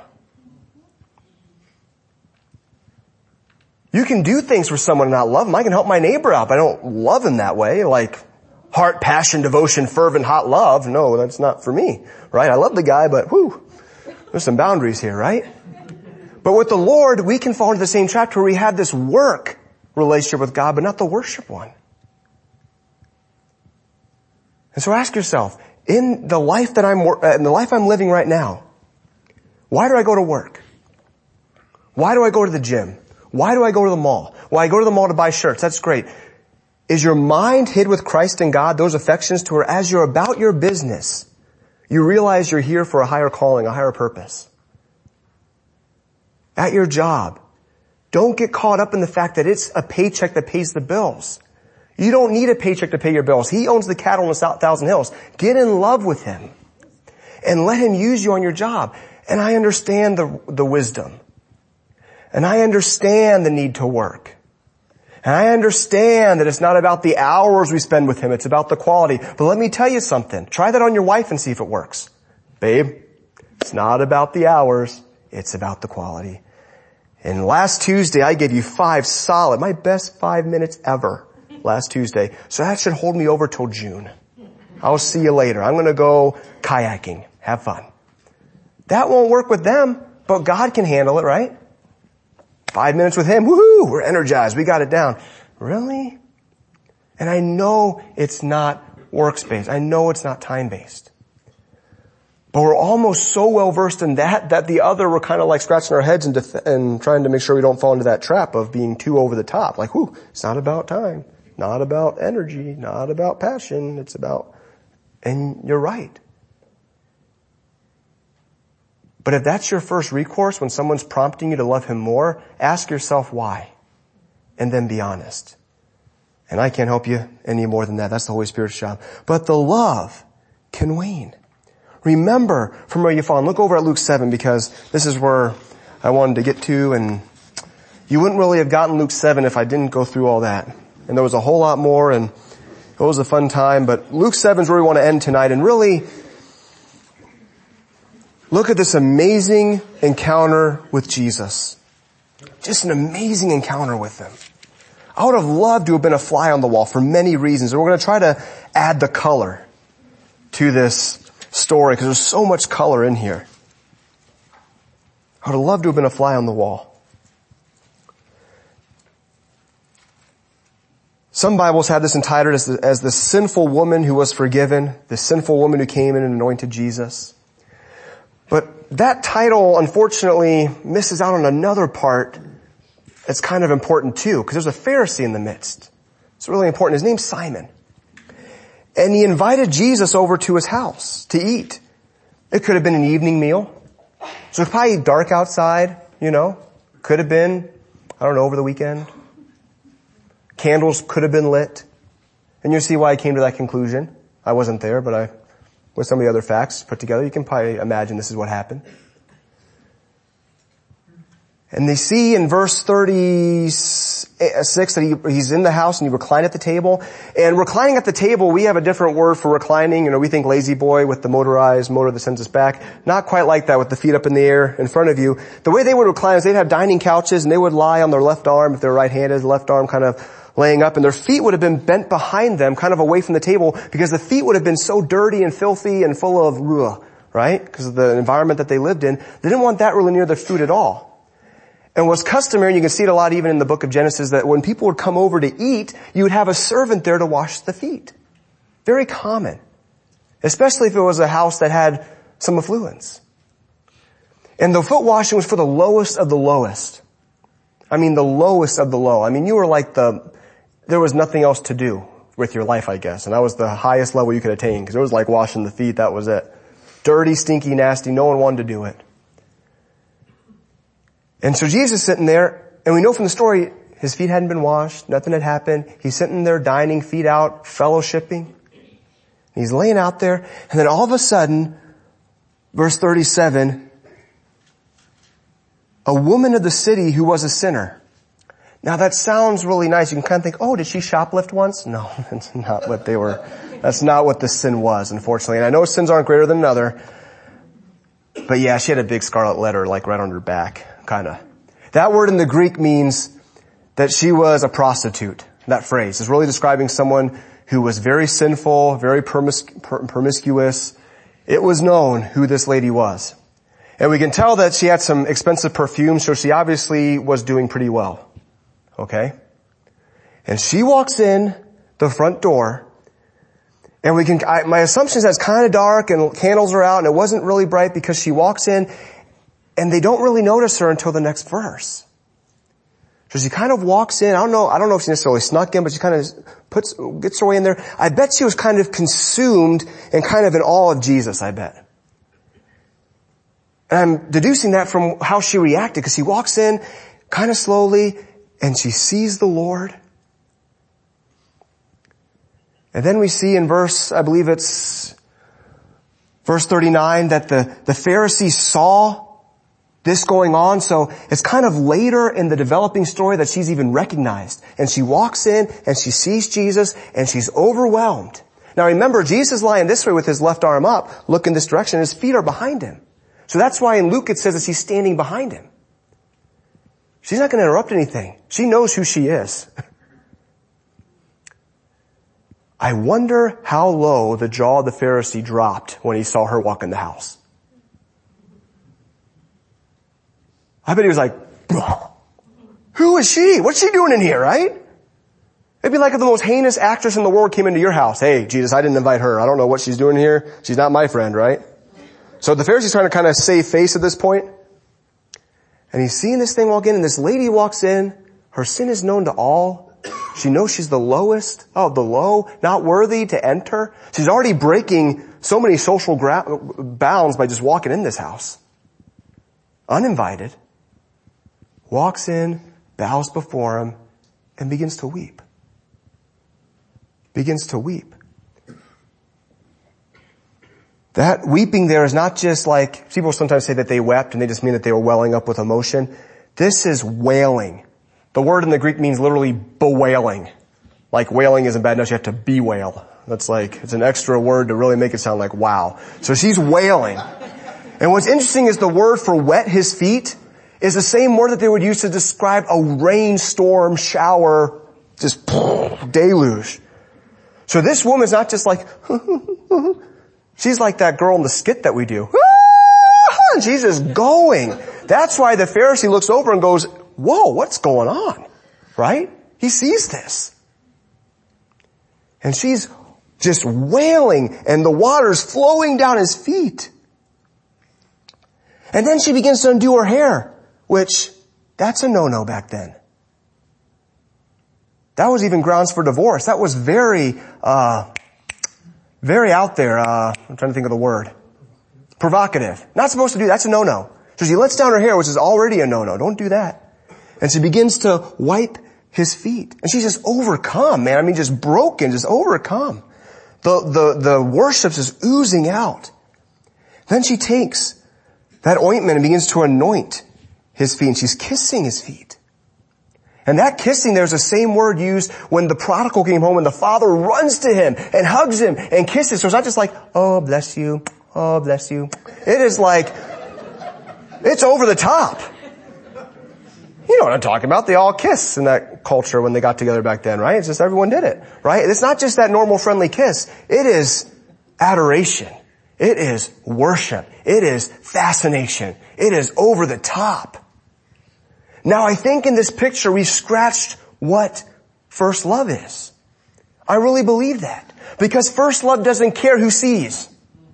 Speaker 1: You can do things for someone and not love them. I can help my neighbor out, but I don't love him that way, like heart, passion, devotion, fervent, hot love. No, that's not for me, right? I love the guy, but whew, there's some boundaries here, right? But with the Lord, we can fall into the same trap where we have this work relationship with God, but not the worship one. And so ask yourself, in the life that I'm, in the life I'm living right now, why do I go to work? Why do I go to the gym? Why do I go to the mall? Well, I go to the mall to buy shirts. That's great. Is your mind hid with Christ and God, those affections to where as you're about your business, you realize you're here for a higher calling, a higher purpose? At your job, don't get caught up in the fact that it's a paycheck that pays the bills. You don't need a paycheck to pay your bills. He owns the cattle on the Thousand Hills. Get in love with him and let him use you on your job. And I understand the, the wisdom. And I understand the need to work. And I understand that it's not about the hours we spend with him. It's about the quality. But let me tell you something. Try that on your wife and see if it works. Babe, it's not about the hours. It's about the quality. And last Tuesday, I gave you five solid, my best five minutes ever last Tuesday. So that should hold me over till June. I'll see you later. I'm going to go kayaking. Have fun. That won't work with them, but God can handle it, right? Five minutes with him. Woohoo! We're energized. We got it down. Really? And I know it's not works-based. I know it's not time-based. But we're almost so well versed in that that the other we're kind of like scratching our heads and, def- and trying to make sure we don't fall into that trap of being too over the top. Like, whoo, it's not about time, not about energy, not about passion. It's about, and you're right. But if that's your first recourse when someone's prompting you to love him more, ask yourself why, and then be honest. And I can't help you any more than that. That's the Holy Spirit's job. But the love can wane. Remember from where you've fallen. Look over at Luke seven because this is where I wanted to get to, and you wouldn't really have gotten Luke seven if I didn't go through all that. And there was a whole lot more, and it was a fun time, but Luke seven is where we want to end tonight, and really look at this amazing encounter with Jesus. Just an amazing encounter with him. I would have loved to have been a fly on the wall for many reasons, and we're going to try to add the color to this story because there's so much color in here. I would have loved to have been a fly on the wall. Some Bibles have this entitled as the, as the sinful woman who was forgiven, the sinful woman who came in and anointed Jesus. But that title, unfortunately, misses out on another part that's kind of important too, because there's a Pharisee in the midst. It's really important. His name's Simon. And he invited Jesus over to his house to eat. It could have been an evening meal. So it's probably dark outside, you know. Could have been, I don't know, over the weekend. Candles could have been lit. And you see why I came to that conclusion. I wasn't there, but I, with some of the other facts put together, you can probably imagine this is what happened. And they see in verse thirty-six that he, he's in the house and he reclined at the table. And reclining at the table, we have a different word for reclining. You know, we think lazy boy with the motorized motor that sends us back. Not quite like that with the feet up in the air in front of you. The way they would recline is they'd have dining couches and they would lie on their left arm, if they're right-handed, left arm kind of laying up, and their feet would have been bent behind them, kind of away from the table, because the feet would have been so dirty and filthy and full of ruah, right? Because of the environment that they lived in. They didn't want that really near their food at all. And what's customary, and you can see it a lot even in the book of Genesis, that when people would come over to eat, you would have a servant there to wash the feet. Very common. Especially if it was a house that had some affluence. And the foot washing was for the lowest of the lowest. I mean, the lowest of the low. I mean, you were like the, there was nothing else to do with your life, I guess. And that was the highest level you could attain, because it was like washing the feet, that was it. Dirty, stinky, nasty, no one wanted to do it. And so Jesus is sitting there, and we know from the story, his feet hadn't been washed, nothing had happened. He's sitting there dining, feet out, fellowshipping. He's laying out there, and then all of a sudden, verse thirty-seven, a woman of the city who was a sinner. Now that sounds really nice. You can kind of think, oh, did she shoplift once? No, that's not what they were, that's not what the sin was, unfortunately. And I know sins aren't greater than another, but yeah, she had a big scarlet letter like right on her back. Kinda. That word in the Greek means that she was a prostitute. That phrase is really describing someone who was very sinful, very promis- promiscuous. It was known who this lady was. And we can tell that she had some expensive perfume, so she obviously was doing pretty well. Okay? And she walks in the front door, and we can, I, my assumption is that it's kind of dark and candles are out and it wasn't really bright because she walks in and they don't really notice her until the next verse. So she kind of walks in. I don't know, I don't know if she necessarily snuck in, but she kind of puts, gets her way in there. I bet she was kind of consumed and kind of in awe of Jesus, I bet. And I'm deducing that from how she reacted, because she walks in kind of slowly and she sees the Lord. And then we see in verse, I believe it's verse thirty-nine, that the, the Pharisees saw this going on. So it's kind of later in the developing story that she's even recognized. And she walks in and she sees Jesus and she's overwhelmed. Now remember, Jesus is lying this way with his left arm up, looking this direction, and his feet are behind him. So that's why in Luke it says that she's standing behind him. She's not going to interrupt anything. She knows who she is. I wonder how low the jaw of the Pharisee dropped when he saw her walk in the house. I bet he was like, who is she? What's she doing in here, right? It'd be like if the most heinous actress in the world came into your house. Hey, Jesus, I didn't invite her. I don't know what she's doing here. She's not my friend, right? So the Pharisee's trying to kind of save face at this point. And he's seeing this thing walk in, and this lady walks in. Her sin is known to all. She knows she's the lowest of the low, not worthy to enter. She's already breaking so many social gra- bounds by just walking in this house. Uninvited. Walks in, bows before him, and begins to weep. Begins to weep. That weeping there is not just like, people sometimes say that they wept and they just mean that they were welling up with emotion. This is wailing. The word in the Greek means literally bewailing. Like wailing isn't bad enough, you have to bewail. That's like, it's an extra word to really make it sound like wow. So she's wailing. And what's interesting is the word for wet his feet is the same word that they would use to describe a rainstorm, shower, just deluge. So this woman's not just like, she's like that girl in the skit that we do. And she's just going. That's why the Pharisee looks over and goes, whoa, what's going on? Right? He sees this. And she's just wailing and the water's flowing down his feet. And then she begins to undo her hair, which that's a no-no back then. That was even grounds for divorce. That was very, uh, very out there. Uh, I'm trying to think of the word. Provocative. Not supposed to do that. That's a no-no. So she lets down her hair, which is already a no-no. Don't do that. And she begins to wipe his feet. And she's just overcome, man. I mean, just broken, just overcome. The, the, the worship's just oozing out. Then she takes that ointment and begins to anoint his feet. And she's kissing his feet. And that kissing, there's the same word used when the prodigal came home and the father runs to him and hugs him and kisses. So it's not just like, oh, bless you. Oh, bless you. It is like, it's over the top. You know what I'm talking about. They all kiss in that culture when they got together back then, right? It's just everyone did it, right? It's not just that normal friendly kiss. It is adoration. It is worship. It is fascination. It is over the top. Now I think in this picture we scratched what first love is. I really believe that. Because first love doesn't care who sees.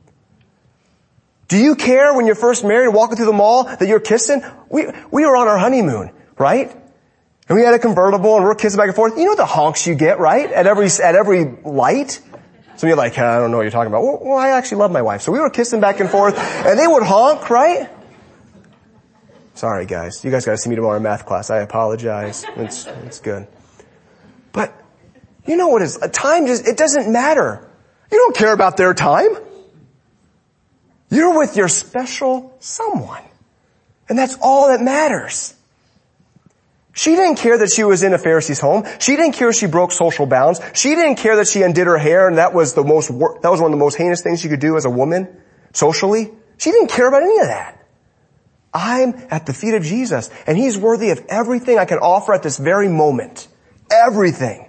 Speaker 1: Do you care when you're first married and walking through the mall that you're kissing? We, we were on our honeymoon, right? And we had a convertible and we're kissing back and forth. You know the honks you get, right? At every, at every light. Some of you are like, I don't know what you're talking about. Well, well, I actually love my wife. So we were kissing back and forth and they would honk, right? Sorry guys. You guys gotta see me tomorrow in math class. I apologize. It's, it's good. But, you know what is, a time just, it doesn't matter. You don't care about their time. You're with your special someone. And that's all that matters. She didn't care that she was in a Pharisee's home. She didn't care she broke social bounds. She didn't care that she undid her hair and that was the most, that was one of the most heinous things she could do as a woman, socially. She didn't care about any of that. I'm at the feet of Jesus and He's worthy of everything I can offer at this very moment. Everything.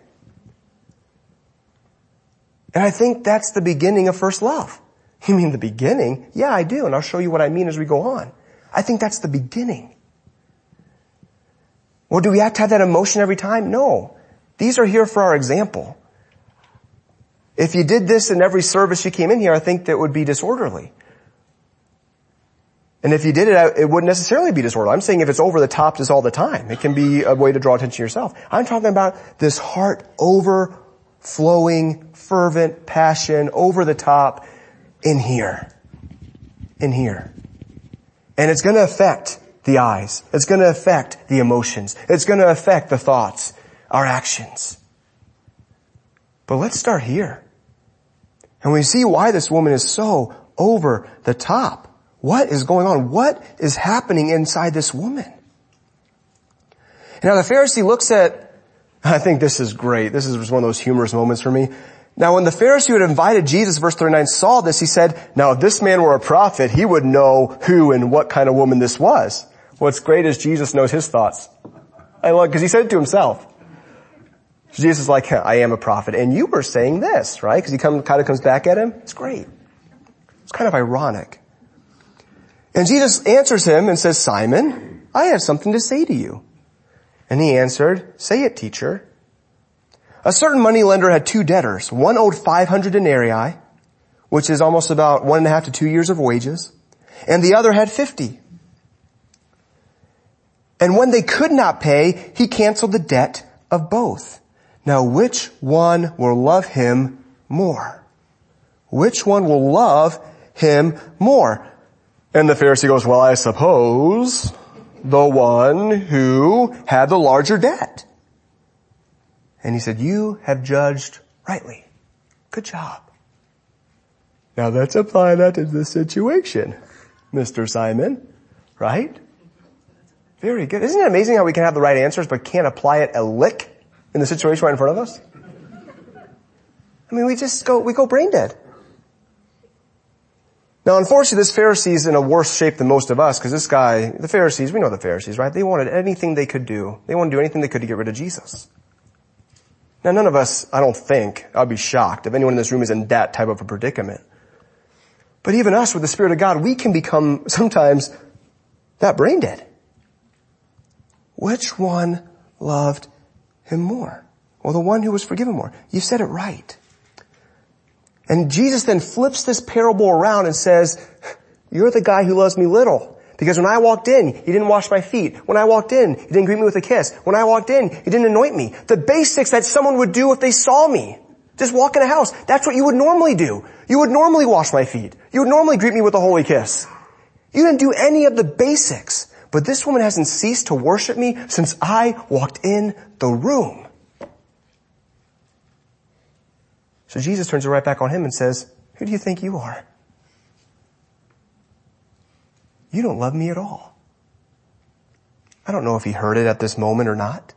Speaker 1: And I think that's the beginning of first love. You mean the beginning? Yeah, I do, and I'll show you what I mean as we go on. I think that's the beginning. Well, do we have to have that emotion every time? No. These are here for our example. If you did this in every service you came in here, I think that would be disorderly. And if you did it, it wouldn't necessarily be disorderly. I'm saying if it's over the top just all the time, it can be a way to draw attention to yourself. I'm talking about this heart overflowing, fervent passion, over the top, in here. In here. And it's going to affect the eyes. It's going to affect the emotions. It's going to affect the thoughts, our actions. But let's start here. And we see why this woman is so over the top. What is going on? What is happening inside this woman? Now the Pharisee looks at, I think this is great. This is one of those humorous moments for me. Now when the Pharisee who had invited Jesus, verse thirty-nine, saw this, he said, now if this man were a prophet, he would know who and what kind of woman this was. What's great is Jesus knows his thoughts. I love, because he said it to himself. Jesus is like, I am a prophet. And you were saying this, right? Because he come, kind of comes back at him. It's great. It's kind of ironic. And Jesus answers him and says, Simon, I have something to say to you. And he answered, say it, teacher. A certain moneylender had two debtors. One owed five hundred denarii, which is almost about one and a half to two years of wages. And the other had fifty. And when they could not pay, he canceled the debt of both. Now which one will love him more? Which one will love him more? And the Pharisee goes, well, I suppose the one who had the larger debt. And he said, you have judged rightly. Good job. Now let's apply that to the situation, Mister Simon. Right? Very good. Isn't it amazing how we can have the right answers but can't apply it a lick in the situation right in front of us? I mean, we just go, we go brain dead. Now, unfortunately, this Pharisee's in a worse shape than most of us, because this guy, the Pharisees, we know the Pharisees, right? They wanted anything they could do. They wanted to do anything they could to get rid of Jesus. Now, none of us, I don't think, I'd be shocked if anyone in this room is in that type of a predicament. But even us, with the Spirit of God, we can become sometimes that brain dead. Which one loved him more? Well, the one who was forgiven more. You said it right. And Jesus then flips this parable around and says, you're the guy who loves me little. Because when I walked in, you didn't wash my feet. When I walked in, you didn't greet me with a kiss. When I walked in, you didn't anoint me. The basics that someone would do if they saw me. Just walk in a house. That's what you would normally do. You would normally wash my feet. You would normally greet me with a holy kiss. You didn't do any of the basics. But this woman hasn't ceased to worship me since I walked in the room. So Jesus turns it right back on him and says, who do you think you are? You don't love me at all. I don't know if he heard it at this moment or not.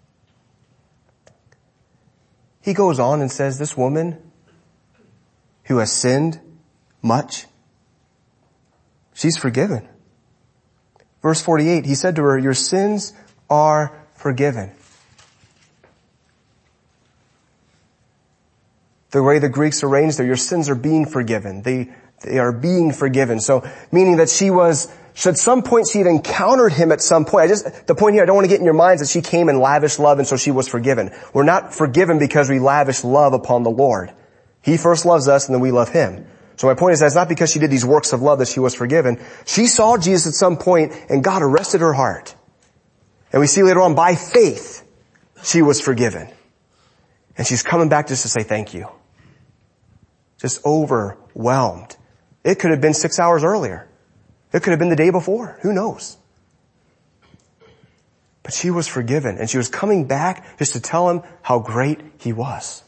Speaker 1: He goes on and says, this woman who has sinned much, she's forgiven. Verse forty-eight, he said to her, your sins are forgiven. The way the Greeks arranged there, your sins are being forgiven. They, they are being forgiven. So, meaning that she was, at some point she had encountered him at some point. I just, the point here, I don't want to get in your minds that she came and lavished love and so she was forgiven. We're not forgiven because we lavish love upon the Lord. He first loves us and then we love him. So my point is that it's not because she did these works of love that she was forgiven. She saw Jesus at some point and God arrested her heart. And we see later on, by faith, she was forgiven. And she's coming back just to say thank you. Just overwhelmed. It could have been six hours earlier. It could have been the day before. Who knows? But she was forgiven and she was coming back just to tell him how great he was.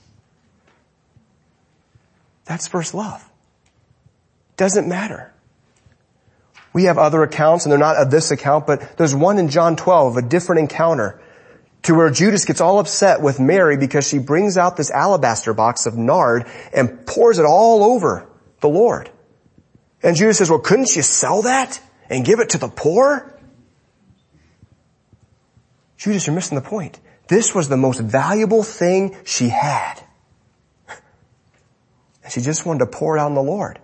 Speaker 1: That's first love. Doesn't matter. We have other accounts and they're not of this account, but there's one in John twelve, a different encounter, to where Judas gets all upset with Mary because she brings out this alabaster box of nard and pours it all over the Lord. And Judas says, well, couldn't you sell that and give it to the poor? Judas, you're missing the point. This was the most valuable thing she had. And she just wanted to pour it out on the Lord.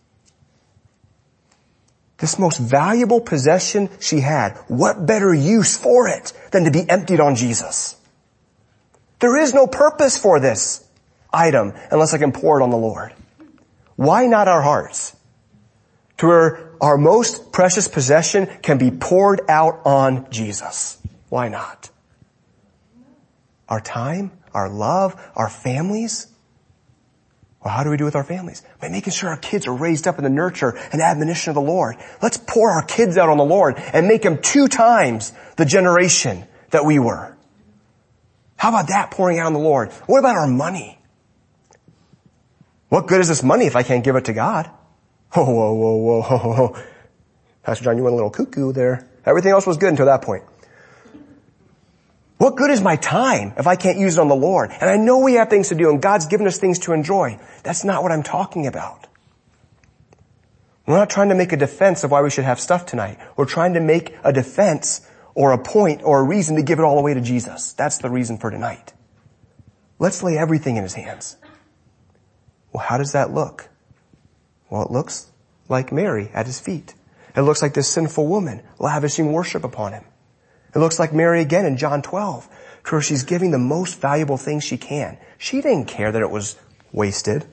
Speaker 1: This most valuable possession she had, what better use for it than to be emptied on Jesus? There is no purpose for this item unless I can pour it on the Lord. Why not our hearts? To where our most precious possession can be poured out on Jesus. Why not? Our time, our love, our families. Well, how do we do with our families? By making sure our kids are raised up in the nurture and admonition of the Lord. Let's pour our kids out on the Lord and make them two times the generation that we were. How about that, pouring out on the Lord? What about our money? What good is this money if I can't give it to God? Whoa, whoa, whoa, whoa, whoa, whoa. Pastor John, you went a little cuckoo there. Everything else was good until that point. What good is my time if I can't use it on the Lord? And I know we have things to do and God's given us things to enjoy. That's not what I'm talking about. We're not trying to make a defense of why we should have stuff tonight. We're trying to make a defense or a point or a reason to give it all away to Jesus. That's the reason for tonight. Let's lay everything in his hands. Well, how does that look? Well, it looks like Mary at his feet. It looks like this sinful woman lavishing worship upon him. It looks like Mary again in John twelve, where she's giving the most valuable thing she can. She didn't care that it was wasted.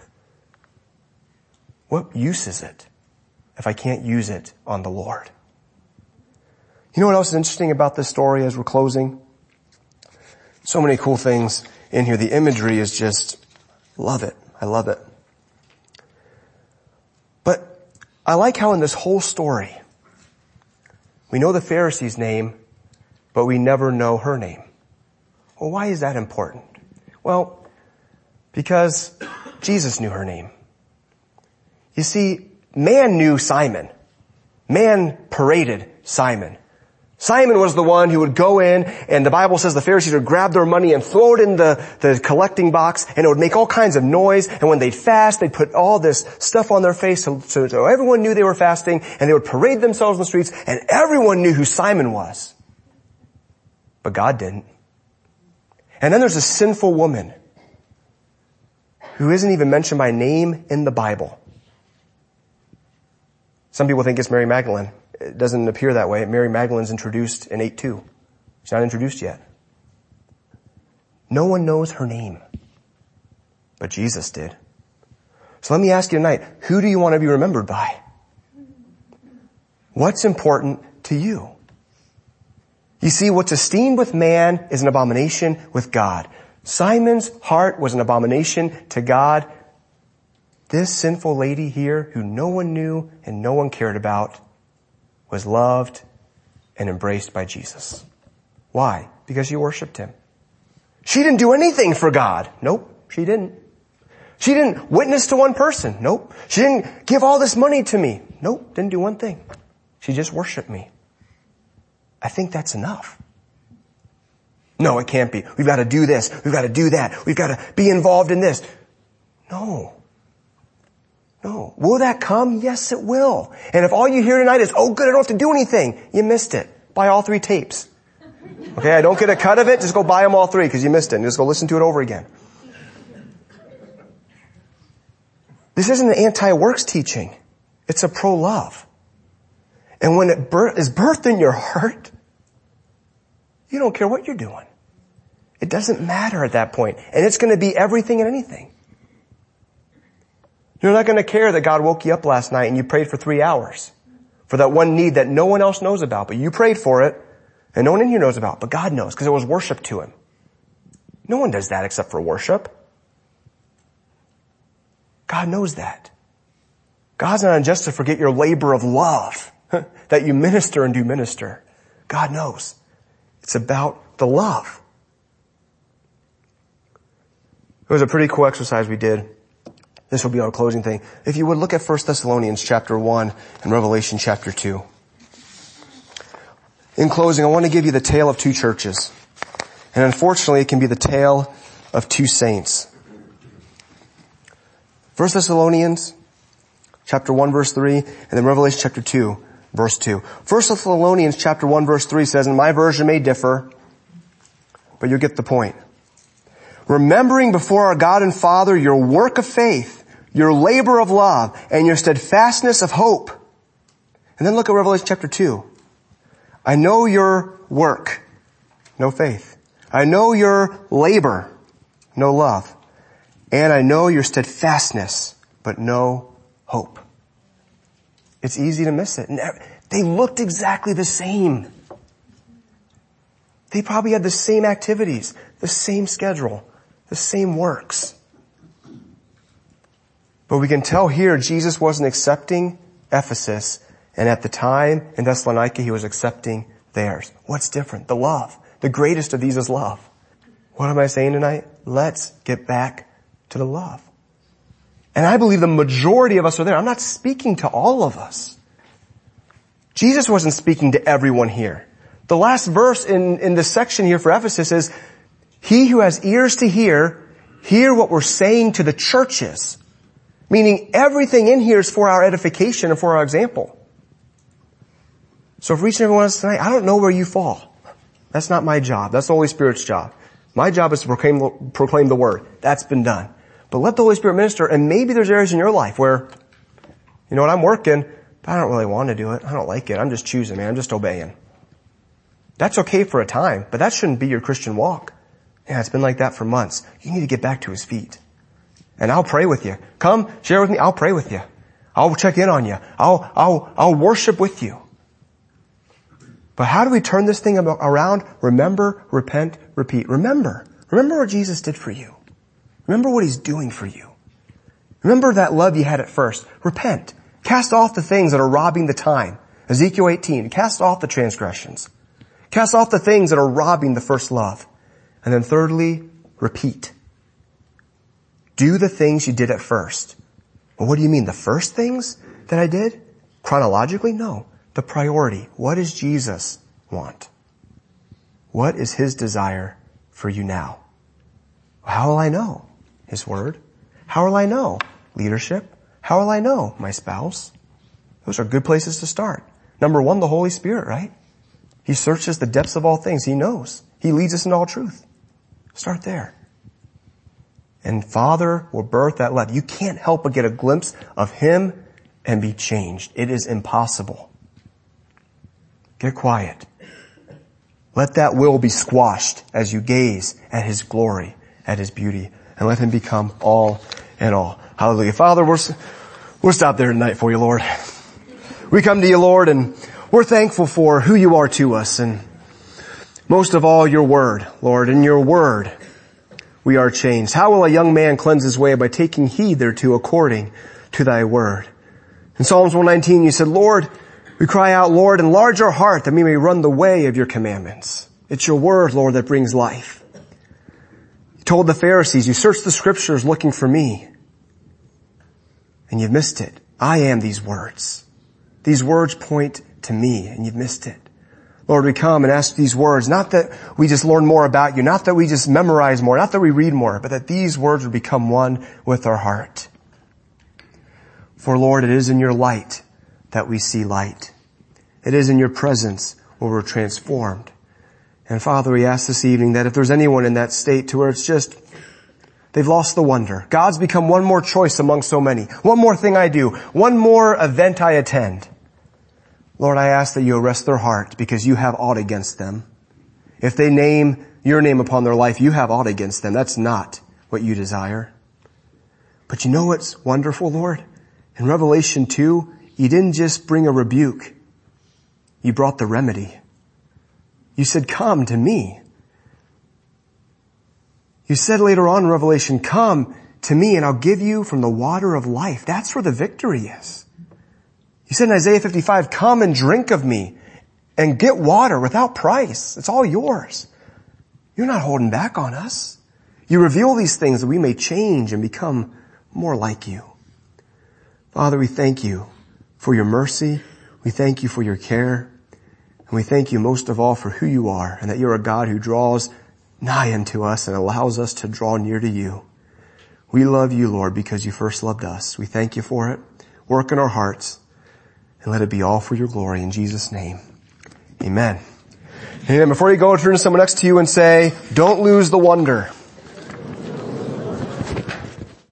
Speaker 1: What use is it if I can't use it on the Lord? You know what else is interesting about this story as we're closing? So many cool things in here. The imagery is just, love it. I love it. But I like how in this whole story, we know the Pharisee's name, but we never know her name. Well, why is that important? Well, because Jesus knew her name. You see, man knew Simon. Man paraded Simon. Simon was the one who would go in, and the Bible says the Pharisees would grab their money and throw it in the, the collecting box, and it would make all kinds of noise. And when they'd fast, they'd put all this stuff on their face so, so, so everyone knew they were fasting, and they would parade themselves in the streets, and everyone knew who Simon was. But God didn't. And then there's a sinful woman who isn't even mentioned by name in the Bible. Some people think it's Mary Magdalene. It doesn't appear that way. Mary Magdalene's introduced in eight two. She's not introduced yet. No one knows her name. But Jesus did. So let me ask you tonight, who do you want to be remembered by? What's important to you? You see, what's esteemed with man is an abomination with God. Simon's heart was an abomination to God. This sinful lady here, who no one knew and no one cared about, was loved and embraced by Jesus. Why? Because she worshiped him. She didn't do anything for God. Nope, she didn't. She didn't witness to one person. Nope. She didn't give all this money to me. Nope, didn't do one thing. She just worshiped me. I think that's enough. No, it can't be. We've got to do this. We've got to do that. We've got to be involved in this. No. No. Will that come? Yes, it will. And if all you hear tonight is, oh good, I don't have to do anything, you missed it. Buy all three tapes. Okay, I don't get a cut of it, just go buy them all three because you missed it. And just go listen to it over again. This isn't an anti-works teaching. It's a pro-love. And when it bir- is birthed in your heart, you don't care what you're doing. It doesn't matter at that point. And it's going to be everything and anything. You're not going to care that God woke you up last night and you prayed for three hours for that one need that no one else knows about, but you prayed for it and no one in here knows about, but God knows because it was worship to him. No one does that except for worship. God knows that. God's not unjust to forget your labor of love that you minister and do minister. God knows. It's about the love. It was a pretty cool exercise we did. This will be our closing thing. If you would look at First Thessalonians chapter one and Revelation chapter two. In closing, I want to give you the tale of two churches. And unfortunately, it can be the tale of two saints. First Thessalonians chapter one verse three and then Revelation chapter two verse two. First Thessalonians chapter one verse three says, and my version may differ, but you'll get the point. Remembering before our God and Father your work of faith, your labor of love, and your steadfastness of hope. And then look at Revelation chapter two. I know your work, no faith. I know your labor, no love. And I know your steadfastness, but no hope. It's easy to miss it. And they looked exactly the same. They probably had the same activities, the same schedule, the same works. But we can tell here Jesus wasn't accepting Ephesus, and at the time in Thessalonica he was accepting theirs. What's different? The love. The greatest of these is love. What am I saying tonight? Let's get back to the love. And I believe the majority of us are there. I'm not speaking to all of us. Jesus wasn't speaking to everyone here. The last verse in, in this section here for Ephesus is, he who has ears to hear, hear what we're saying to the churches. Meaning everything in here is for our edification and for our example. So for each and every one of us tonight, I don't know where you fall. That's not my job. That's the Holy Spirit's job. My job is to proclaim, proclaim the word. That's been done. But let the Holy Spirit minister, and maybe there's areas in your life where, you know what, I'm working, but I don't really want to do it. I don't like it. I'm just choosing, man. I'm just obeying. That's okay for a time, but that shouldn't be your Christian walk. Yeah, it's been like that for months. You need to get back to his feet. And I'll pray with you. Come, share with me. I'll pray with you. I'll check in on you. I'll, I'll, I'll worship with you. But how do we turn this thing around? Remember, repent, repeat. Remember. Remember what Jesus did for you. Remember what he's doing for you. Remember that love you had at first. Repent. Cast off the things that are robbing the time. Ezekiel eighteen. Cast off the transgressions. Cast off the things that are robbing the first love. And then thirdly, repeat. Do the things you did at first. Well, what do you mean? The first things that I did? Chronologically? No. The priority. What does Jesus want? What is his desire for you now? How will I know? His word. How will I know? Leadership. How will I know? My spouse. Those are good places to start. Number one, the Holy Spirit, right? He searches the depths of all things. He knows. He leads us in all truth. Start there. And Father will birth that love. You can't help but get a glimpse of him and be changed. It is impossible. Get quiet. Let that will be squashed as you gaze at his glory, at his beauty, and let him become all in all. Hallelujah. Father, we're, we'll stop there tonight for you, Lord. We come to you, Lord, and we're thankful for who you are to us, and most of all, your word, Lord. In your word, we are changed. How will a young man cleanse his way? By taking heed thereto according to thy word. In Psalms one nineteen, you said, Lord, we cry out, Lord, enlarge our heart that we may run the way of your commandments. It's your word, Lord, that brings life. You told the Pharisees, you searched the scriptures looking for me, and you've missed it. I am these words. These words point to me, and you've missed it. Lord, we come and ask these words, not that we just learn more about you, not that we just memorize more, not that we read more, but that these words would become one with our heart. For Lord, it is in your light that we see light. It is in your presence where we're transformed. And Father, we ask this evening that if there's anyone in that state to where it's just, they've lost the wonder. God's become one more choice among so many. One more thing I do. One more event I attend. Lord, I ask that you arrest their heart because you have aught against them. If they name your name upon their life, you have aught against them. That's not what you desire. But you know what's wonderful, Lord? In Revelation two, you didn't just bring a rebuke. You brought the remedy. You said, come to me. You said later on in Revelation, come to me and I'll give you from the water of life. That's where the victory is. You said in Isaiah fifty-five, come and drink of me and get water without price. It's all yours. You're not holding back on us. You reveal these things that we may change and become more like you. Father, we thank you for your mercy. We thank you for your care. And we thank you most of all for who you are and that you're a God who draws nigh unto us and allows us to draw near to you. We love you, Lord, because you first loved us. We thank you for it. Work in our hearts and let it be all for your glory in Jesus' name. Amen. Amen. Before you go, turn to someone next to you and say, don't lose the wonder.